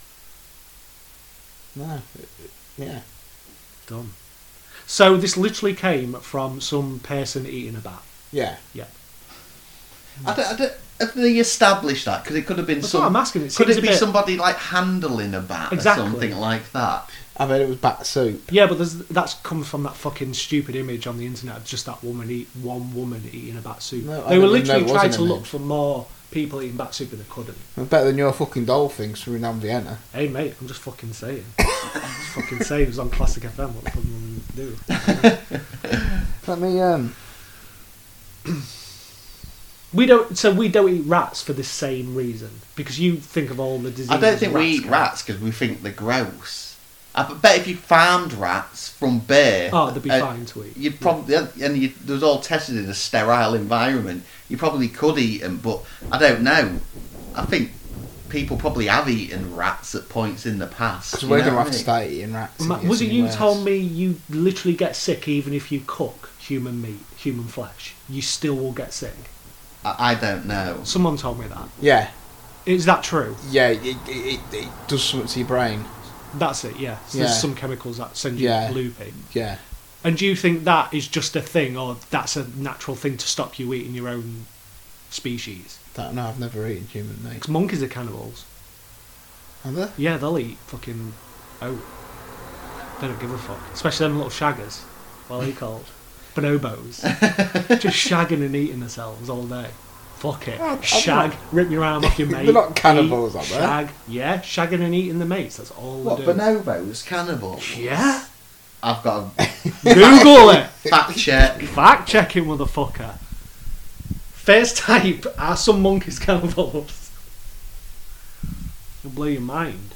No, yeah. Done. So this literally came from some person eating a bat. Yeah. Yeah. I don't, have they established that? Because it could have been That's what I'm asking. It could seems it a be bit- somebody like handling a bat Exactly. or something like that? I bet it was bat soup. Yeah, but that's come from that fucking stupid image on the internet of just that one woman eating a bat soup. No, I They were didn't even know literally it was trying an to look image. for more people eating bat soup and they couldn't. Better than your fucking doll things from around Vienna. Hey mate, I'm just fucking saying. Just fucking saying it was on Classic FM. What the fuck am I gonna do? Let me We don't eat rats for the same reason because you think of all the diseases. I don't think we eat can- rats because we think they're gross. I bet if you farmed rats from bear, Oh, they'd be fine to eat. You'd probably it was all tested in a sterile environment. You probably could eat them, but I don't know. I think people probably have eaten rats at points in the past. because you we're know going to what have I to mean? start eating rats. and Was it getting you worse. told me you literally get sick even if you cook human meat, human flesh? You still will get sick. I don't know. Someone told me that. Yeah. Is that true? Yeah, it does something to your brain. That's it, yeah. So Yeah. there's some chemicals that send you Yeah. looping. Yeah. And do you think that is just a thing, or that's a natural thing to stop you eating your own species? Don't know, I've never eaten human meat. Because monkeys are cannibals. Are they? Yeah, they'll eat fucking oat. They don't give a fuck. Especially them little shaggers. Well, they called. bonobos just shagging and eating themselves all day. Fuck it. I'm Shag, not- rip your arm off your mate. They're not cannibals, eat, are they? Shag, yeah, shagging and eating the mates. That's all What, they do. bonobos? Cannibals? Yeah. I've got Google it. a fact check. Fact checking, motherfucker. First type are some monkeys cannibals. It'll blow your mind.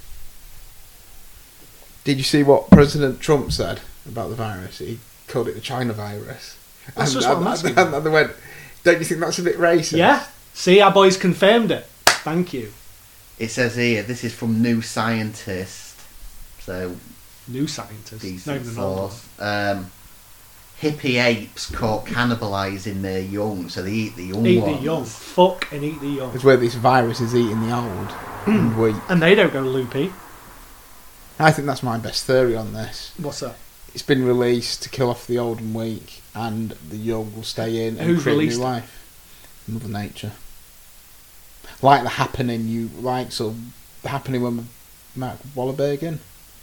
Did you see what President Trump said about the virus? He called it the China virus. That's just what I'm asking. And they went, don't you think that's a bit racist? Yeah. See, our boys confirmed it. Thank you. It says here, this is from New Scientist. So, New scientists. decent Not even old source. Hippie apes caught cannibalising their young, so they eat the young Eat ones. the young. Fuck and eat the young. It's where this virus is eating the old and weak. And they don't go loopy. I think that's my best theory on this. What's that? It's been released to kill off the old and weak, and the young will stay in and Who's create released new it? life. Mother Nature. Like the happening, the happening when Mark Wahlberg.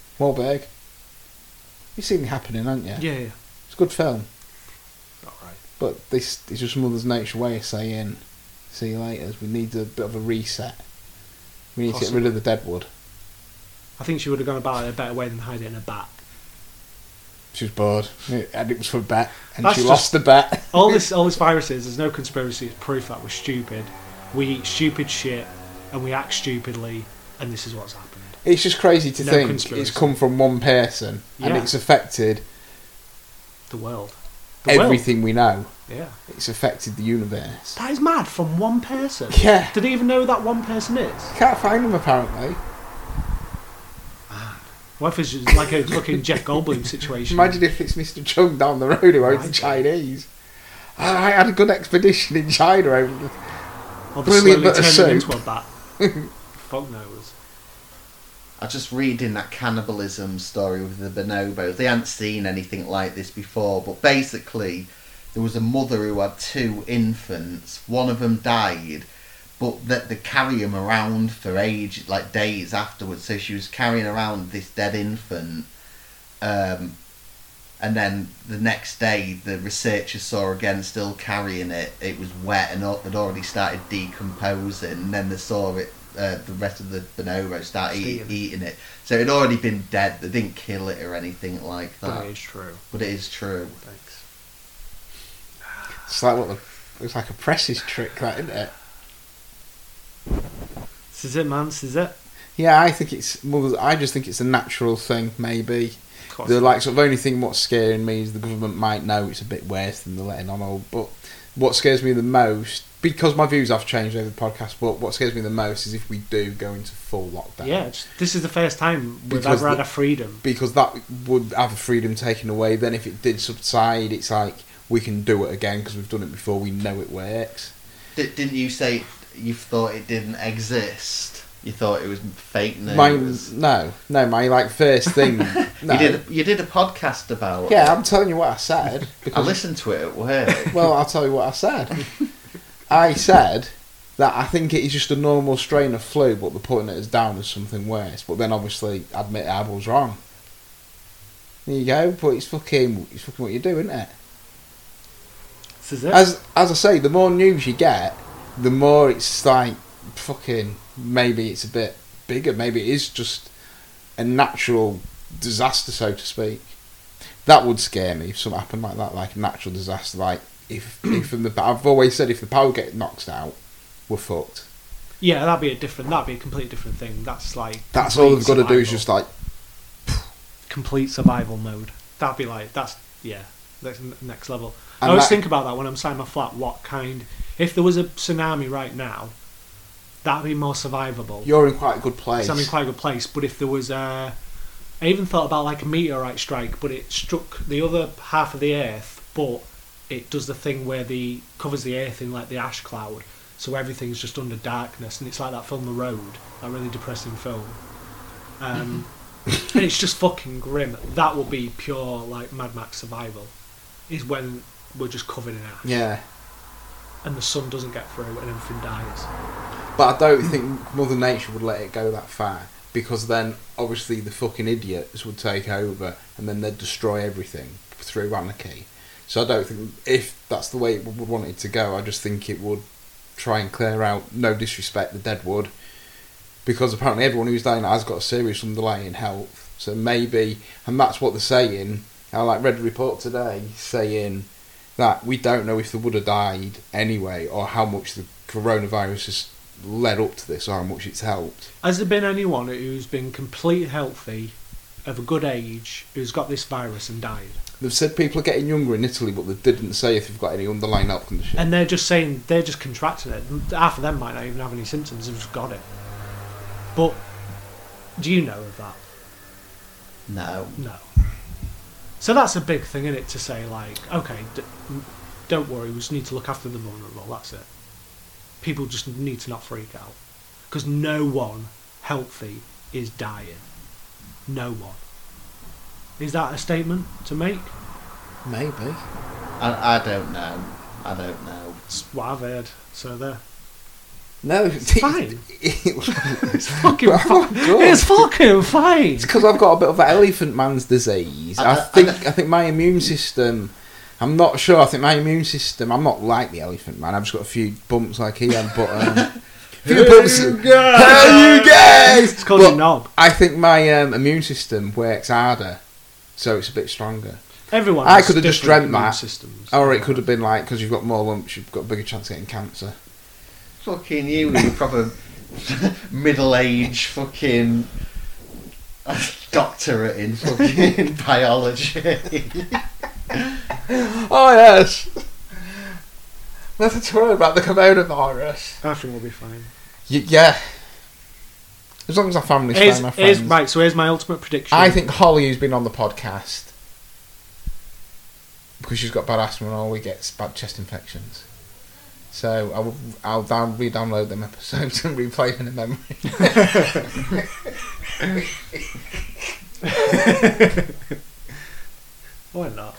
You've seen the happening, haven't you? Yeah, yeah. It's a good film. Alright. But this is just Mother's Nature way of saying, see you later. We need a bit of a reset. We need to get rid of the deadwood. I think she would have gone about it a better way than hide it in a bat. She was bored, and it was for a bet, and That's she just- lost the bet. All this virus is, there's no conspiracy, it's proof that we're stupid. We eat stupid shit, and we act stupidly, and this is what's happened. It's just crazy to No think conspiracy. it's come from one person, and Yeah. it's affected The world. everything we know. Yeah. It's affected the universe. That is mad, from one person. Yeah. Did he even know who that one person is? Can't find them apparently. What if it's just like a fucking Jeff Goldblum situation? Imagine if it's Mr. Chung down the road who owns the Right. Chinese. I had a good expedition in China over the... Or the brilliant slowly bit of turning soup. into a bat. Fuck knows. I just reading that cannibalism story with the bonobos. They hadn't seen anything like this before, but basically there was a mother who had 2 infants. One of them died, but that they carry them around for ages, like days afterwards. So she was carrying around this dead infant, and then the next day the researchers saw again still carrying it. It was wet and had already started decomposing. And then they saw it. The rest of the bonobo started eating it. So it had already been dead. They didn't kill it or anything like that. But it is true. But it is true. Thanks. It's like it's like a presses trick, that, isn't it? This is it, man. This is it. Yeah, I think it's more. I just think it's a natural thing. Maybe Of course. the like sort of only thing what's scaring me is the government might know it's a bit worse than they're letting on. All, but what scares me the most, because my views have changed over the podcast, but what scares me the most is if we do go into full lockdown. Yeah, this is the first time we've Because ever had a freedom. Because that would have a freedom taken away. Then if it did subside, it's like we can do it again because we've done it before. We know it works. Didn't you say you thought it didn't exist? You thought it was fake news? My like first thing. No. You did a podcast about it. Yeah, I'm telling you what I said. I Because, listened to it at work. well, I'll tell you what I said. I said that I think it is just a normal strain of flu, but they're putting it as down as something worse. But then obviously admit I was wrong. There you go. But it's fucking what you do, isn't it? This is it. As I say, the more news you get, the more it's like fucking. Maybe it's a bit bigger. Maybe it is just a natural disaster, so to speak. That would scare me if something happened like that, like a natural disaster. Like if I've always said if the power gets knocked out, we're fucked. Yeah, that'd be a completely different thing. That's like That's all they've got to do is survival. just like. Complete survival mode. That'd be like that's next level. I And always that- think about that when I'm sat in my flat. What kind? If there was a tsunami right now, that'd be more survivable. You're in quite a good place. So I'm in quite a good place. But if there was I even thought about like a meteorite strike, but it struck the other half of the Earth, but it does the thing where the covers the Earth in like the ash cloud, so everything's just under darkness, and it's like that film The Road, that really depressing film. And it's just fucking grim. That would be pure like Mad Max survival. Is when we're just covered in ash, Yeah, and the sun doesn't get through, and everything dies. but I don't think Mother Nature would let it go that far, because then obviously the fucking idiots would take over and then they'd destroy everything through anarchy. So I don't think, if that's the way it would want it to go, I just think it would try and clear out, no disrespect, the Deadwood, because apparently everyone who's dying has got a serious underlying health. So maybe, and that's what they're saying. I read a report today saying that we don't know if they would have died anyway, or how much the coronavirus has led up to this, or how much it's helped. Has there been anyone who's been completely healthy, of a good age, who's got this virus and died? They've said people are getting younger in Italy, but they didn't say if they've got any underlying health condition. And they're just saying they're just contracted it. Half of them might not even have any symptoms, they've just got it. But do you know of that? No. No. So that's a big thing, isn't it, to say, okay, don't worry, we just need to look after the vulnerable, that's it. People just need to not freak out. Because no one healthy is dying. No one. Is that a statement to make? Maybe. I don't know. I don't know. It's what I've heard. So there. No, it's fine. It's fucking well, fine. It's fucking fine. It's because I've got a bit of an elephant man's disease. I think my immune system. I'm not sure. I think my immune system. I'm not like the elephant man. I've just got a few bumps like he had, but. Hey, you guys! It's called a knob. I think my immune system works harder, so it's a bit stronger. Everyone. I could have just dreamt that, systems. or it could have been because you've got more lumps, you've got a bigger chance of getting cancer. Fucking you, with your proper middle-aged fucking doctorate in fucking biology. Oh yes. Nothing to worry about the coronavirus. I think we'll be fine. Yeah. As long as our family's fine, my friends. Right, so here's my ultimate prediction. I think Holly, who's been on the podcast, because she's got bad asthma and all, we gets bad chest infections. So I'll re-download them episodes and replay them in memory. Why not?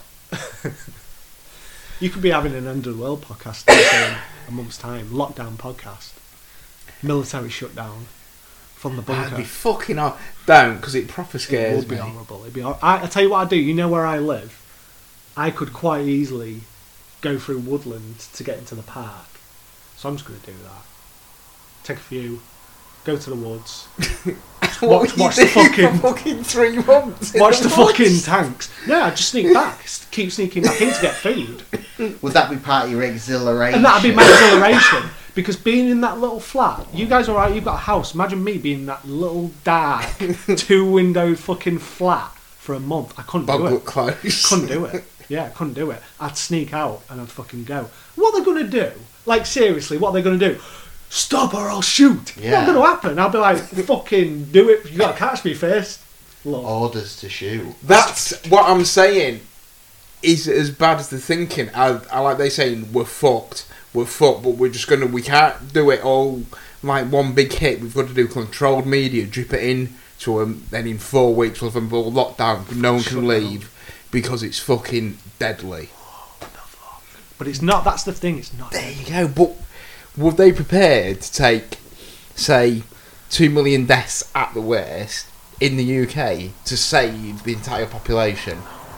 You could be having an Underworld podcast in a month's time. Lockdown podcast. Military shutdown from the bunker. That'd be fucking hard. Don't, because it proper scares me. It would be horrible. It'd be I tell you what I do. You know where I live? I could quite easily go through woodland to get into the park. So I'm just going to do that. Take a few. Go to the woods. watch the fucking 3 months. Watch the fucking tanks. No, I just sneak back. Keep sneaking back in to get food. Would that be part of your exhilaration? And that'd be my exhilaration. Because being in that little flat, you guys are alright, you've got a house. Imagine me being in that little dark 2-window fucking flat for a month. I couldn't do it. Close. Couldn't do it. Yeah, I couldn't do it. I'd sneak out and I'd fucking go. What are they going to do? Like, seriously, what are they going to do? Stop or I'll shoot. Yeah. Not going to happen. I'll be like, fucking do it. You got to catch me first. Look. Orders to shoot. That's what I'm saying. Is as bad as the thinking. I like they saying we're fucked, but we can't do it all like one big hit. We've got to do controlled media, drip it in to them. Then in 4 weeks we'll have them all locked down. No one can leave because it's fucking deadly. What the fuck? But it's not. That's the thing. It's not. There you go. But were they prepared to take, say, 2 million deaths at the worst in the UK to save the entire population?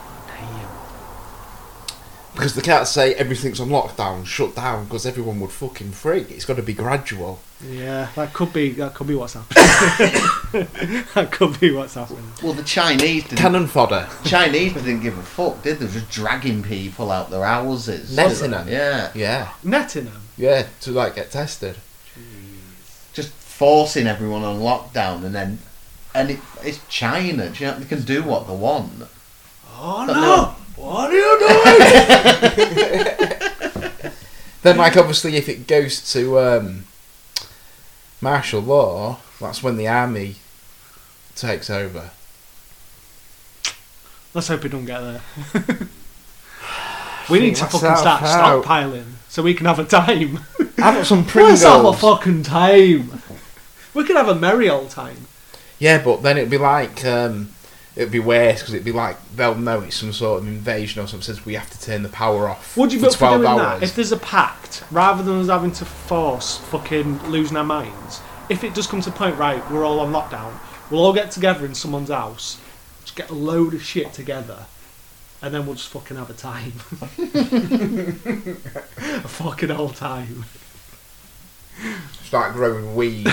Because they can't say everything's on lockdown, shut down, because everyone would fucking freak. It's got to be gradual. Yeah, that could be what's happening. That could be what's happening. Well, the Chinese didn't... Cannon fodder. Chinese didn't give a fuck, did they? They were just dragging people out their houses. Netting them. Yeah. Yeah. Netting them? Yeah, to like get tested. Jeez. Just forcing everyone on lockdown and it's China, do you know, they can do what they want. Oh no! What are you doing? Then, like, obviously, if it goes to martial law, that's when the army takes over. Let's hope we don't get there. We need to fucking start stockpiling so we can have a time. I've got some Pringles. Let's have a fucking time. We can have a merry old time. Yeah, but then it'd be like... it'd be worse because it'd be like they'll know it's some sort of invasion or something. Says we have to turn the power off. Would you for be up for 12 doing hours. that if there's a pact rather than us having to force fucking losing our minds? If it does come to the point, right, we're all on lockdown, we'll all get together in someone's house, just get a load of shit together, and then we'll just fucking have a time. A fucking old time. Start growing weed.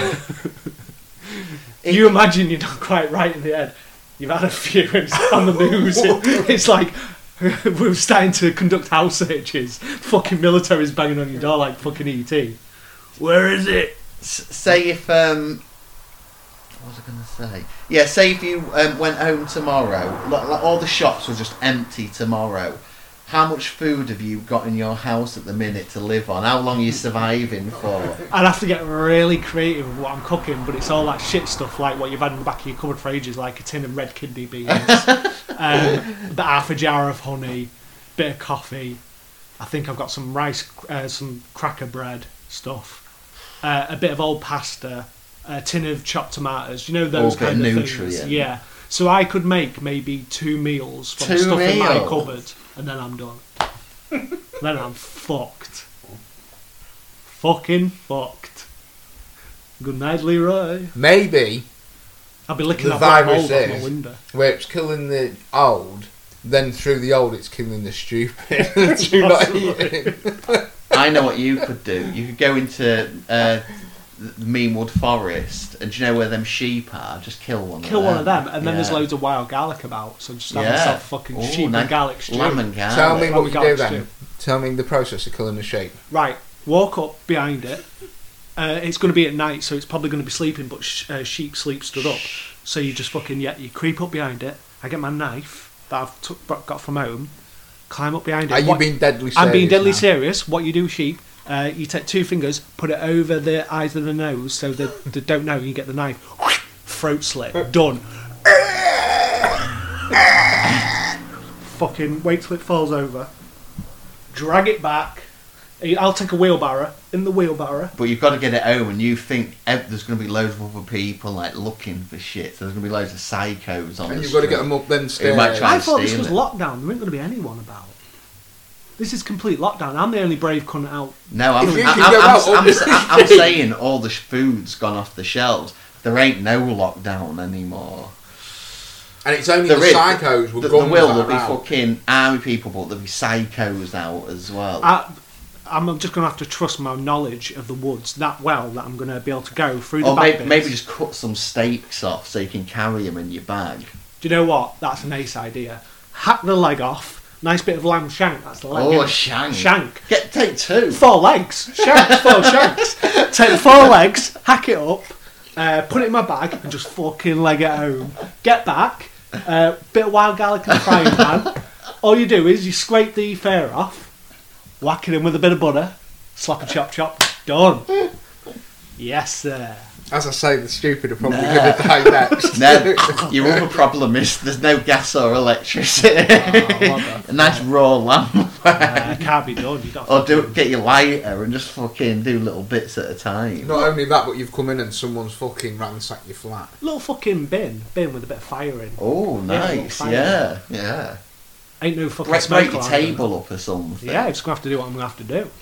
You imagine you're not quite right in the head. You've had a few and it's on the news. It's like we're starting to conduct house searches. Fucking military's banging on your door like fucking E.T. Where is it? Say if what was I going to say? Yeah, say if you went home tomorrow, like all the shops were just empty tomorrow. How much food have you got in your house at the minute to live on? How long are you surviving for? I'd have to get really creative with what I'm cooking, but it's all that shit stuff like what you've had in the back of your cupboard for ages, like a tin of red kidney beans, about half a jar of honey, bit of coffee. I think I've got some rice, some cracker bread stuff, a bit of old pasta, a tin of chopped tomatoes. You know those All kind of nutrient. things. Yeah. So I could make maybe 2 meals from the stuff in my cupboard, and then I'm done. Then I'm fucked. Fucking fucked. Good night, Leroy. Maybe I'll be licking the that black virus mold off my is window. where it's killing the old, then through the old it's killing the stupid. Through not eating. I know what you could do. You could go into the Meanwood Forest, and do you know where them sheep are? Just kill one. Kill of one of them, and then Yeah. there's loads of wild garlic about. So just have Yeah. myself fucking Ooh, sheep nice and garlic stew. lamb and garlic. Tell me Like what we you got do to then. do. Tell me the process of killing the sheep. Right, walk up behind it. It's going to be at night, so it's probably going to be sleeping, but sheep sleep stood up. So you just fucking, you creep up behind it. I get my knife that I've got from home, climb up behind it. Are you being deadly serious? I'm being deadly now? serious. What you do, sheep, you take 2 fingers, put it over the eyes of the nose so they don't know. You get the knife, throat slit, done. Fucking wait till it falls over. Drag it back. I'll take a wheelbarrow. In the wheelbarrow. But you've got to get it home, and you think there's going to be loads of other people like looking for shit. So there's going to be loads of psychos on. And the you've got to street. get them up then stairs. might try I and thought this steal was it. lockdown. There ain't going to be anyone about. This is complete lockdown. I'm the only brave cunt out. No, I'm If you can go out on the I'm street. saying all the food's gone off the shelves. There ain't no lockdown anymore. And it's only There the is. psychos with There guns will that be are out. fucking army people, but there'll be psychos out as well. I'm just going to have to trust my knowledge of the woods that well that I'm going to be able to go through the Or back maybe bits. just cut some steaks off so you can carry them in your bag. Do you know what? That's an ace idea. Hack the leg off. Nice bit of lamb shank. That's the leg. Oh, innit? a shank. Shank. Take 2. 4 legs. Shanks. 4 shanks. Take the 4 legs, hack it up, put it in my bag, and just fucking leg it home. Get back. Bit of wild garlic in the frying pan. All you do is you scrape the fur off, whack it in with a bit of butter, slap a chop, done. Yes, sir. As I say, the stupid are probably going to die next. No, your other problem is there's no gas or electricity. A nice raw lamp. Can't be done. You don't Or get your lighter and just fucking do little bits at a time. Not only that, but you've come in and someone's fucking ransacked your flat. little fucking bin with a bit of fire in. Oh, Yeah, little nice. fire. Yeah. Ain't no fucking Break smoke your alarm. table up or something. Yeah, I'm just going to have to do what I'm going to have to do.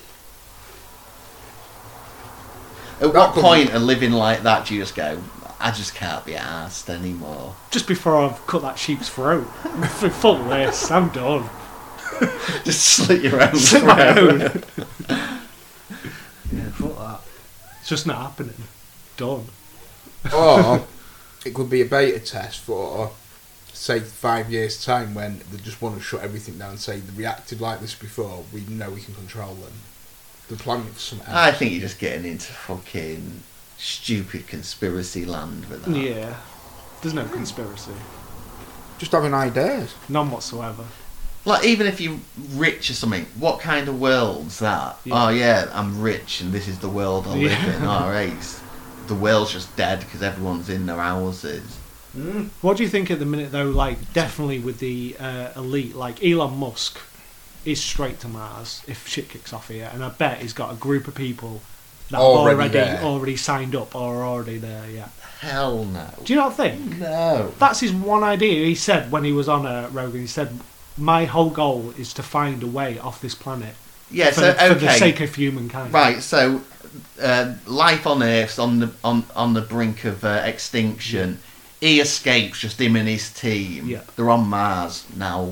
At That what could point of living like that do you just go, I just can't be arsed anymore? Just before I've cut that sheep's throat. Fuck this, I'm done. Just slit your own Slit my throat. own. Yeah, fuck that. It's just not happening. Done. Or it could be a beta test for, say, 5 years' time when they just want to shut everything down and say they reacted like this before, we know we can control them. They're planning for something else. I think you're just getting into fucking stupid conspiracy land with that. Yeah. There's no conspiracy. Just having ideas. None whatsoever. Like, even if you're rich or something, what kind of world's that? Yeah. Oh, yeah, I'm rich and this is the world I live Yeah. in. Alright. The world's just dead because everyone's in their houses. What do you think at the minute, though, like, definitely with the elite, like Elon Musk is straight to Mars if shit kicks off here, and I bet he's got a group of people that Already have there. already signed up or are already there, yeah. Hell no. Do you not think? No. That's his one idea. He said when he was on Rogan, he said, my whole goal is to find a way off this planet Yeah, for, so, for the okay. sake of humankind. Right, so life on Earth's on the brink of extinction. He escapes, just him and his team. Yeah. They're on Mars. Now what?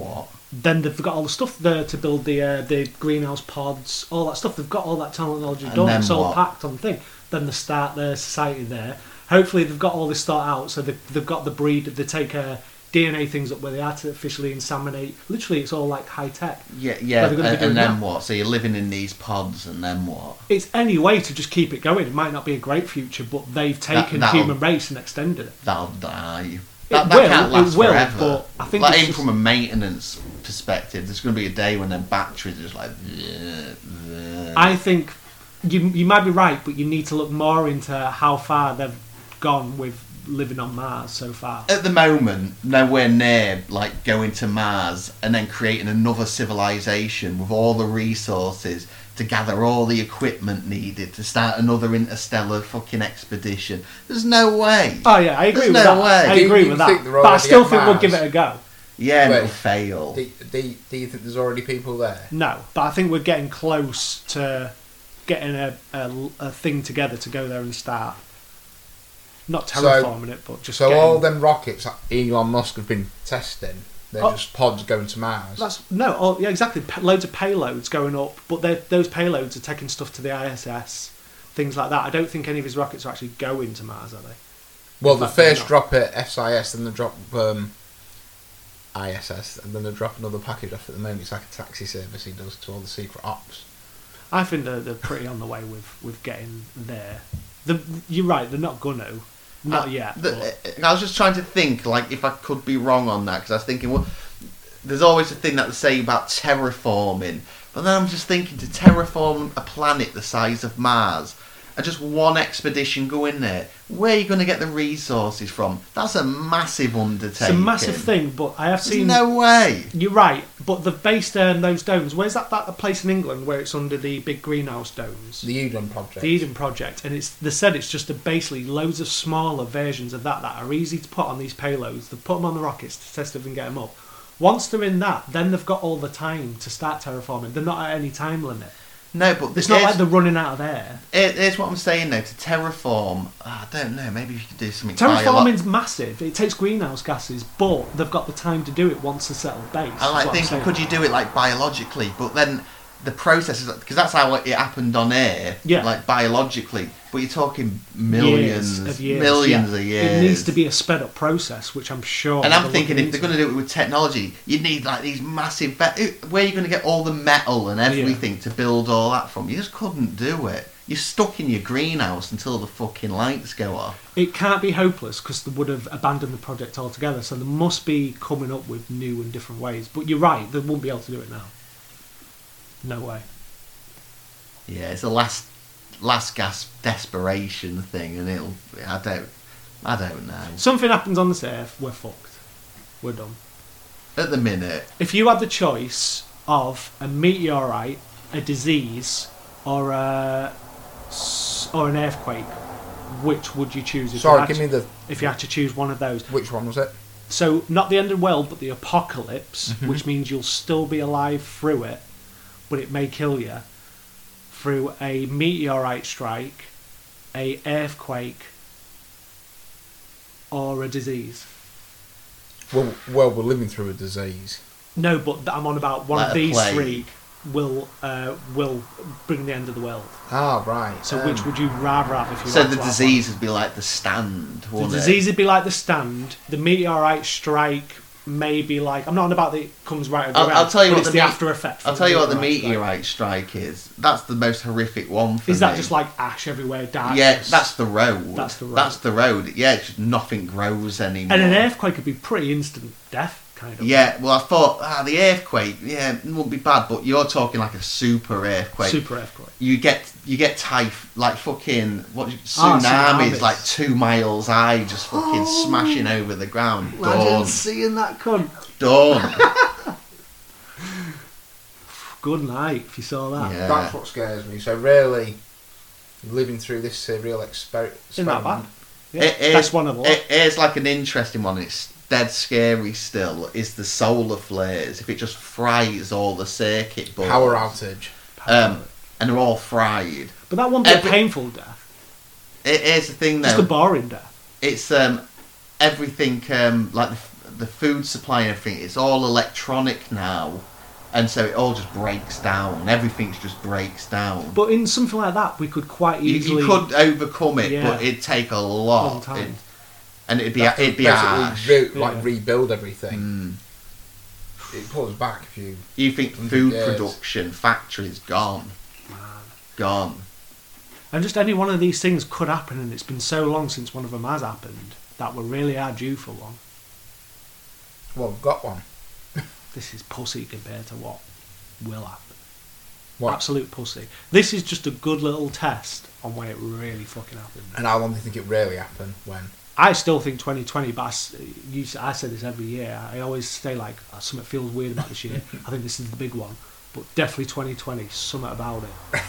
then they've got all the stuff there to build the greenhouse pods, all that stuff. They've got all that technology And done. then It's all what? packed on the thing. Then they start their society there. Hopefully they've got all this thought out. So they've got the breed. They take DNA things up where they artificially inseminate. Literally, it's all like high tech. Yeah, Where they're gonna be doing and then that. what? So you're living in these pods, and then what? It's any way to just keep it going. It might not be a great future, but they've taken that'll- human race and extended it. That'll die. It That will, can't last it will, forever. but I think like it's even just- from a maintenance perspective, there's going to be a day when their batteries are just like. Bleh. I think you might be right, but you need to look more into how far they've gone with living on Mars so far. At the moment, nowhere near like going to Mars and then creating another civilization with all the resources to gather all the equipment needed to start another interstellar fucking expedition. There's no way. Oh yeah, I agree There's with no that. way. I Do agree you with think that. they're But I already still at think we'll Mars? give it a go. Yeah, and Wait. it'll fail. Do you think there's already people there? No, but I think we're getting close to getting a thing together to go there and start. Not So- terraforming it, but just So getting, all them rockets that Elon Musk have been testing, they're Oh. just pods going to Mars. That's yeah, exactly. Loads of payloads going up, but those payloads are taking stuff to the ISS, things like that. I don't think any of his rockets are actually going to Mars, are they? Well, In the fact, they're first not. drop at SIS, then they drop ISS, and then they drop another package off at the moment. It's like a taxi service he does to all the secret ops. I think they're pretty on the way with getting there. You're right, they're not gonna. Not yet. But I was just trying to think, like, if I could be wrong on that, because I was thinking, well, there's always a thing that they say about terraforming, but then I'm just thinking to terraform a planet the size of Mars, and just one expedition go in there, where are you going to get the resources from? That's a massive undertaking. it's a massive thing, but I have There's seen... no way. You're right, but they've based those domes. Where's that place in England where it's under the big greenhouse domes? The Eden project. The Eden Project, and they said it's just basically loads of smaller versions of that are easy to put on these payloads. They put them on the rockets to test if they can get them up. Once they're in that, then they've got all the time to start terraforming. They're not at any time limit. No, but It's not like they're running out of air. Here's what I'm saying though. To terraform, I don't know. Maybe if you could do something. Terraforming's massive. It takes greenhouse gases, but they've got the time to do it once they settle base. I is like what I'm thinking, saying. could you do it like biologically? But then the process is because that's how it happened on air. Yeah. Like biologically, but you're talking millions Years of years. millions yeah. of years. It needs to be a sped up process, which I'm sure. And I'm they're thinking looking if they're into. going to do it with technology, you'd need like these massive. Where are you going to get all the metal and everything to build all that from? You just couldn't do it. You're stuck in your greenhouse until the fucking lights go off. It can't be hopeless because they would have abandoned the project altogether. So they must be coming up with new and different ways. But you're right, they won't be able to do it now. No way. Yeah, it's a last gasp desperation thing, and I don't know. Something happens on this earth, we're fucked. We're done. At the minute, If you had the choice of a meteorite, a disease, or an earthquake, which would you choose? If Sorry, you give had me the... if you had to choose one of those. Which one was it? So, not the end of the world, but the apocalypse, Mhm. which means you'll still be alive through it, but it may kill you, through a meteorite strike, a earthquake, or a disease. Well, we're living through a disease. No, but I'm on about one Like of a these plague. three will bring the end of the world. Ah, right. So, which would you rather have if you so had the to have disease would be like the stand. one? Wouldn't The it? disease would be like the stand. The meteorite strike may be like, I'm not on about that it comes right over I'll tell you but what it's the the me- after effect. I'll from tell you what the strike. meteorite strike is. That's the most horrific one for Is me. that just like ash everywhere, darkness? Yeah, that's the road. That's the road. That's the road. Yeah, it's just nothing grows anymore. And an earthquake could be pretty instant death, kind of. Yeah, well, I thought the earthquake. Yeah, it wouldn't be bad, but you're talking like a super earthquake. Super earthquake. You get like fucking tsunamis. tsunamis like 2 miles high, just fucking smashing over the ground. Done. seeing that cunt. Done. Good night if you saw that. Yeah. That's what scares me. So really, living through this real experiment. Isn't that bad? Yeah, It is- that's one of the lot. It's like an interesting one. It's dead scary still. Is the solar flares? If it just fries all the circuit boards, Power outage. and they're all fried. But that won't be every- a painful death. Here's the thing Just though. a boring death. It's everything like the food supply and everything, it's all electronic now, and so it all just breaks down. Everything just breaks down. But in something like that, we could quite easily. You could overcome it, Yeah. but it'd take a lot. Long time. And it'd be Basically harsh. rebuild everything. It pulls back if you. You think 100 food years. production, factories gone. Gone. And just any one of these things could happen, and it's been so long since one of them has happened that we really are due for one. Well, we've got one. This is pussy compared to what will happen. What? Absolute pussy. This is just a good little test on when it really fucking happened. And how long do you think it really happened? When? I still think 2020, but I say this every year. I always say like, something feels weird about this year. I think this is the big one. But definitely 2020, something about it.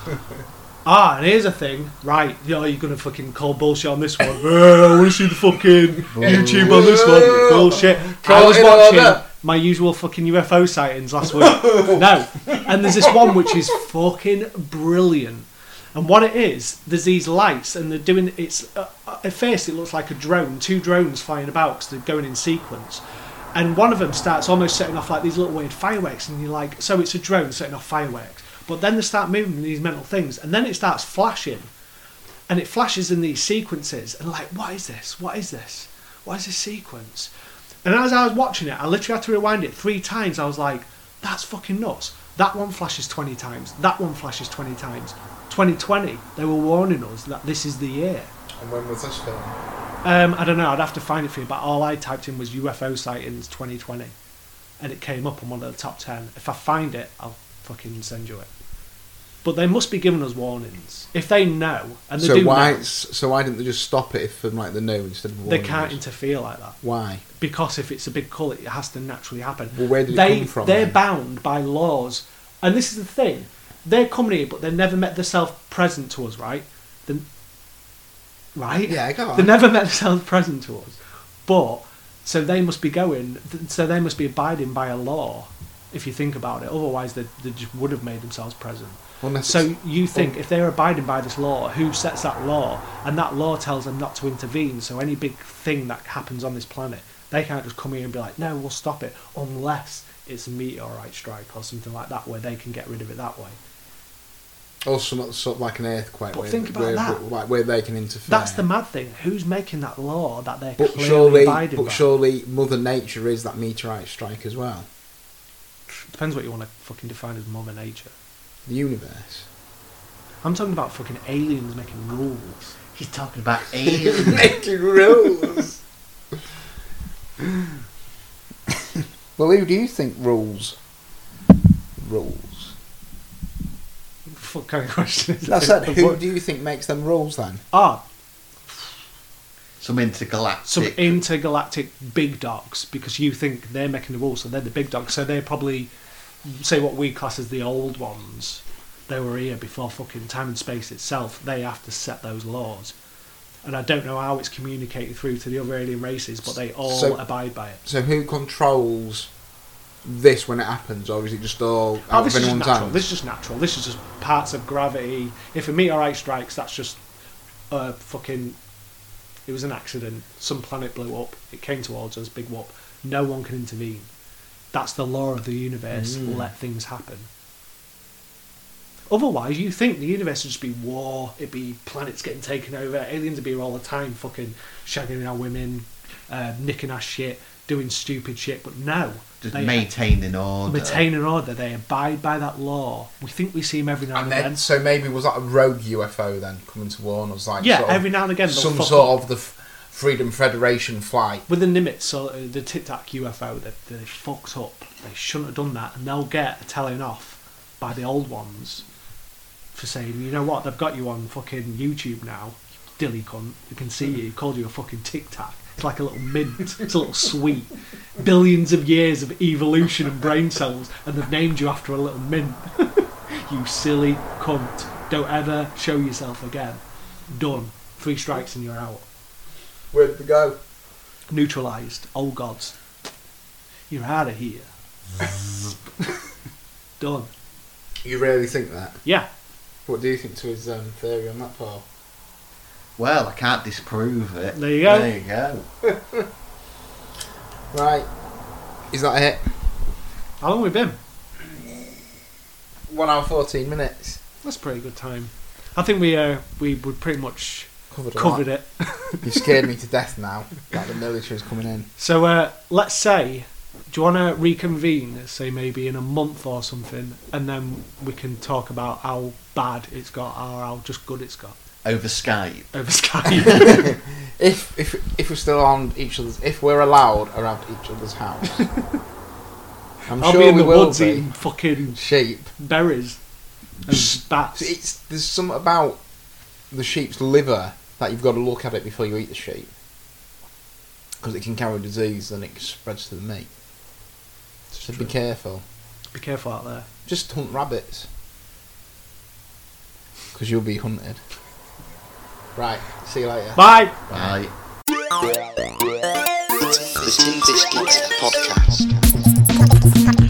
And here's a thing. Right, you're going to fucking call bullshit on this one. I want to see the fucking YouTube on this one. Bullshit. I was watching my usual fucking UFO sightings last week. No. And there's this one which is fucking brilliant. And what it is, there's these lights, and they're doing, it's, at first it looks like a drone, 2 drones flying about because they're going in sequence. And one of them starts almost setting off like these little weird fireworks, and you're like, so it's a drone setting off fireworks. But then they start moving these mental things, and then it starts flashing. And it flashes in these sequences, and like, what is this? What is this? What is this sequence? And as I was watching it, I literally had to rewind it 3 times. I was like, that's fucking nuts. That one flashes 20 times. That one flashes 20 times. 2020, they were warning us that this is the year. And when was this film? I don't know, I'd have to find it for you, but all I typed in was UFO sightings 2020, and it came up on one of the top 10. If I find it, I'll fucking send you it. But they must be giving us warnings. If they know, and they do know, so why didn't they just stop it from like the no instead of warning they can't us? interfere like that. Why? Because if it's a big cult, it has to naturally happen. Well, where did it come from? They're then? bound by laws, and this is the thing. They're coming here, but they never met themselves present to us, right? Right? Yeah, go on. They never met themselves present to us. But, so they must be abiding by a law, if you think about it. Otherwise, they just would have made themselves present. So you think, if they're abiding by this law, who sets that law? And that law tells them not to intervene, so any big thing that happens on this planet, they can't just come here and be like, no, we'll stop it, unless it's a meteorite strike or something like that, where they can get rid of it that way. Or sort of like an earthquake, But think about that. Where they can interfere. That's the mad thing. Who's making that law that they're But clearly abiding by? But surely Mother Nature is that meteorite strike as well. Depends what you want to fucking define as Mother Nature. The universe. I'm talking about fucking aliens making rules. He's talking about aliens. Making rules. Well, who do you think rules? What kind of question is That's that? it. Who do you think makes them rules then? Some intergalactic. Some intergalactic big dogs, because you think they're making the rules, so they're the big dogs. So they're probably, say what we class as the old ones. They were here before fucking time and space itself. They have to set those laws. And I don't know how it's communicated through to the other alien races, but they all abide by it. So who controls this when it happens, or is it just all out of anyone's hands? This is just natural. This is just parts of gravity. If a meteorite strikes, that's just fucking... It was an accident. Some planet blew up. It came towards us, big whoop. No one can intervene. That's the law of the universe. Let things happen. Otherwise, you think the universe would just be war, it'd be planets getting taken over, aliens would be here all the time, fucking shagging our women, nicking our shit, doing stupid shit, but no. Just maintaining order. Maintaining order, they abide by that law. We think we see them every now and then. So maybe was that a rogue UFO then, coming to warn us? Like yeah, every now and again. Some sort of the Freedom Federation flight. With the Nimitz, so the Tic Tac UFO, they fucked up. They shouldn't have done that, and they'll get a telling off by the old ones for saying, you know what, they've got you on fucking YouTube now, dilly cunt, we can see you, called you a fucking Tic Tac. It's like a little mint, it's a little sweet. Billions of years of evolution and brain cells, and they've named you after a little mint. You silly cunt. Don't ever show yourself again. Done. 3 strikes and you're out. Where did they go? Neutralised. Old gods. You're out of here. Done. You really think that? Yeah. What do you think to his theory on that, Paul? Well, I can't disprove it. There you go. There you go. Right. Is that it? How long have we been? 1 hour 14 minutes. That's a pretty good time. I think we would pretty much Covered it. You've scared me to death now. Like the military's coming in. So let's say, do you want to reconvene, say maybe in a month or something, and then we can talk about how bad it's got or how just good it's got Over Skype. over Skype. If we're still on each other's, if we're allowed around each other's house, I'm I'll sure be in we the will woods be. eating fucking Sheep. berries and bats. There's something about the sheep's liver that you've got to look at it before you eat the sheep, because it can carry disease and it spreads to the meat. So be careful. Be careful out there. Just hunt rabbits, because you'll be hunted. Right. See you later. Bye. Bye. The Tin Biscuits Podcast.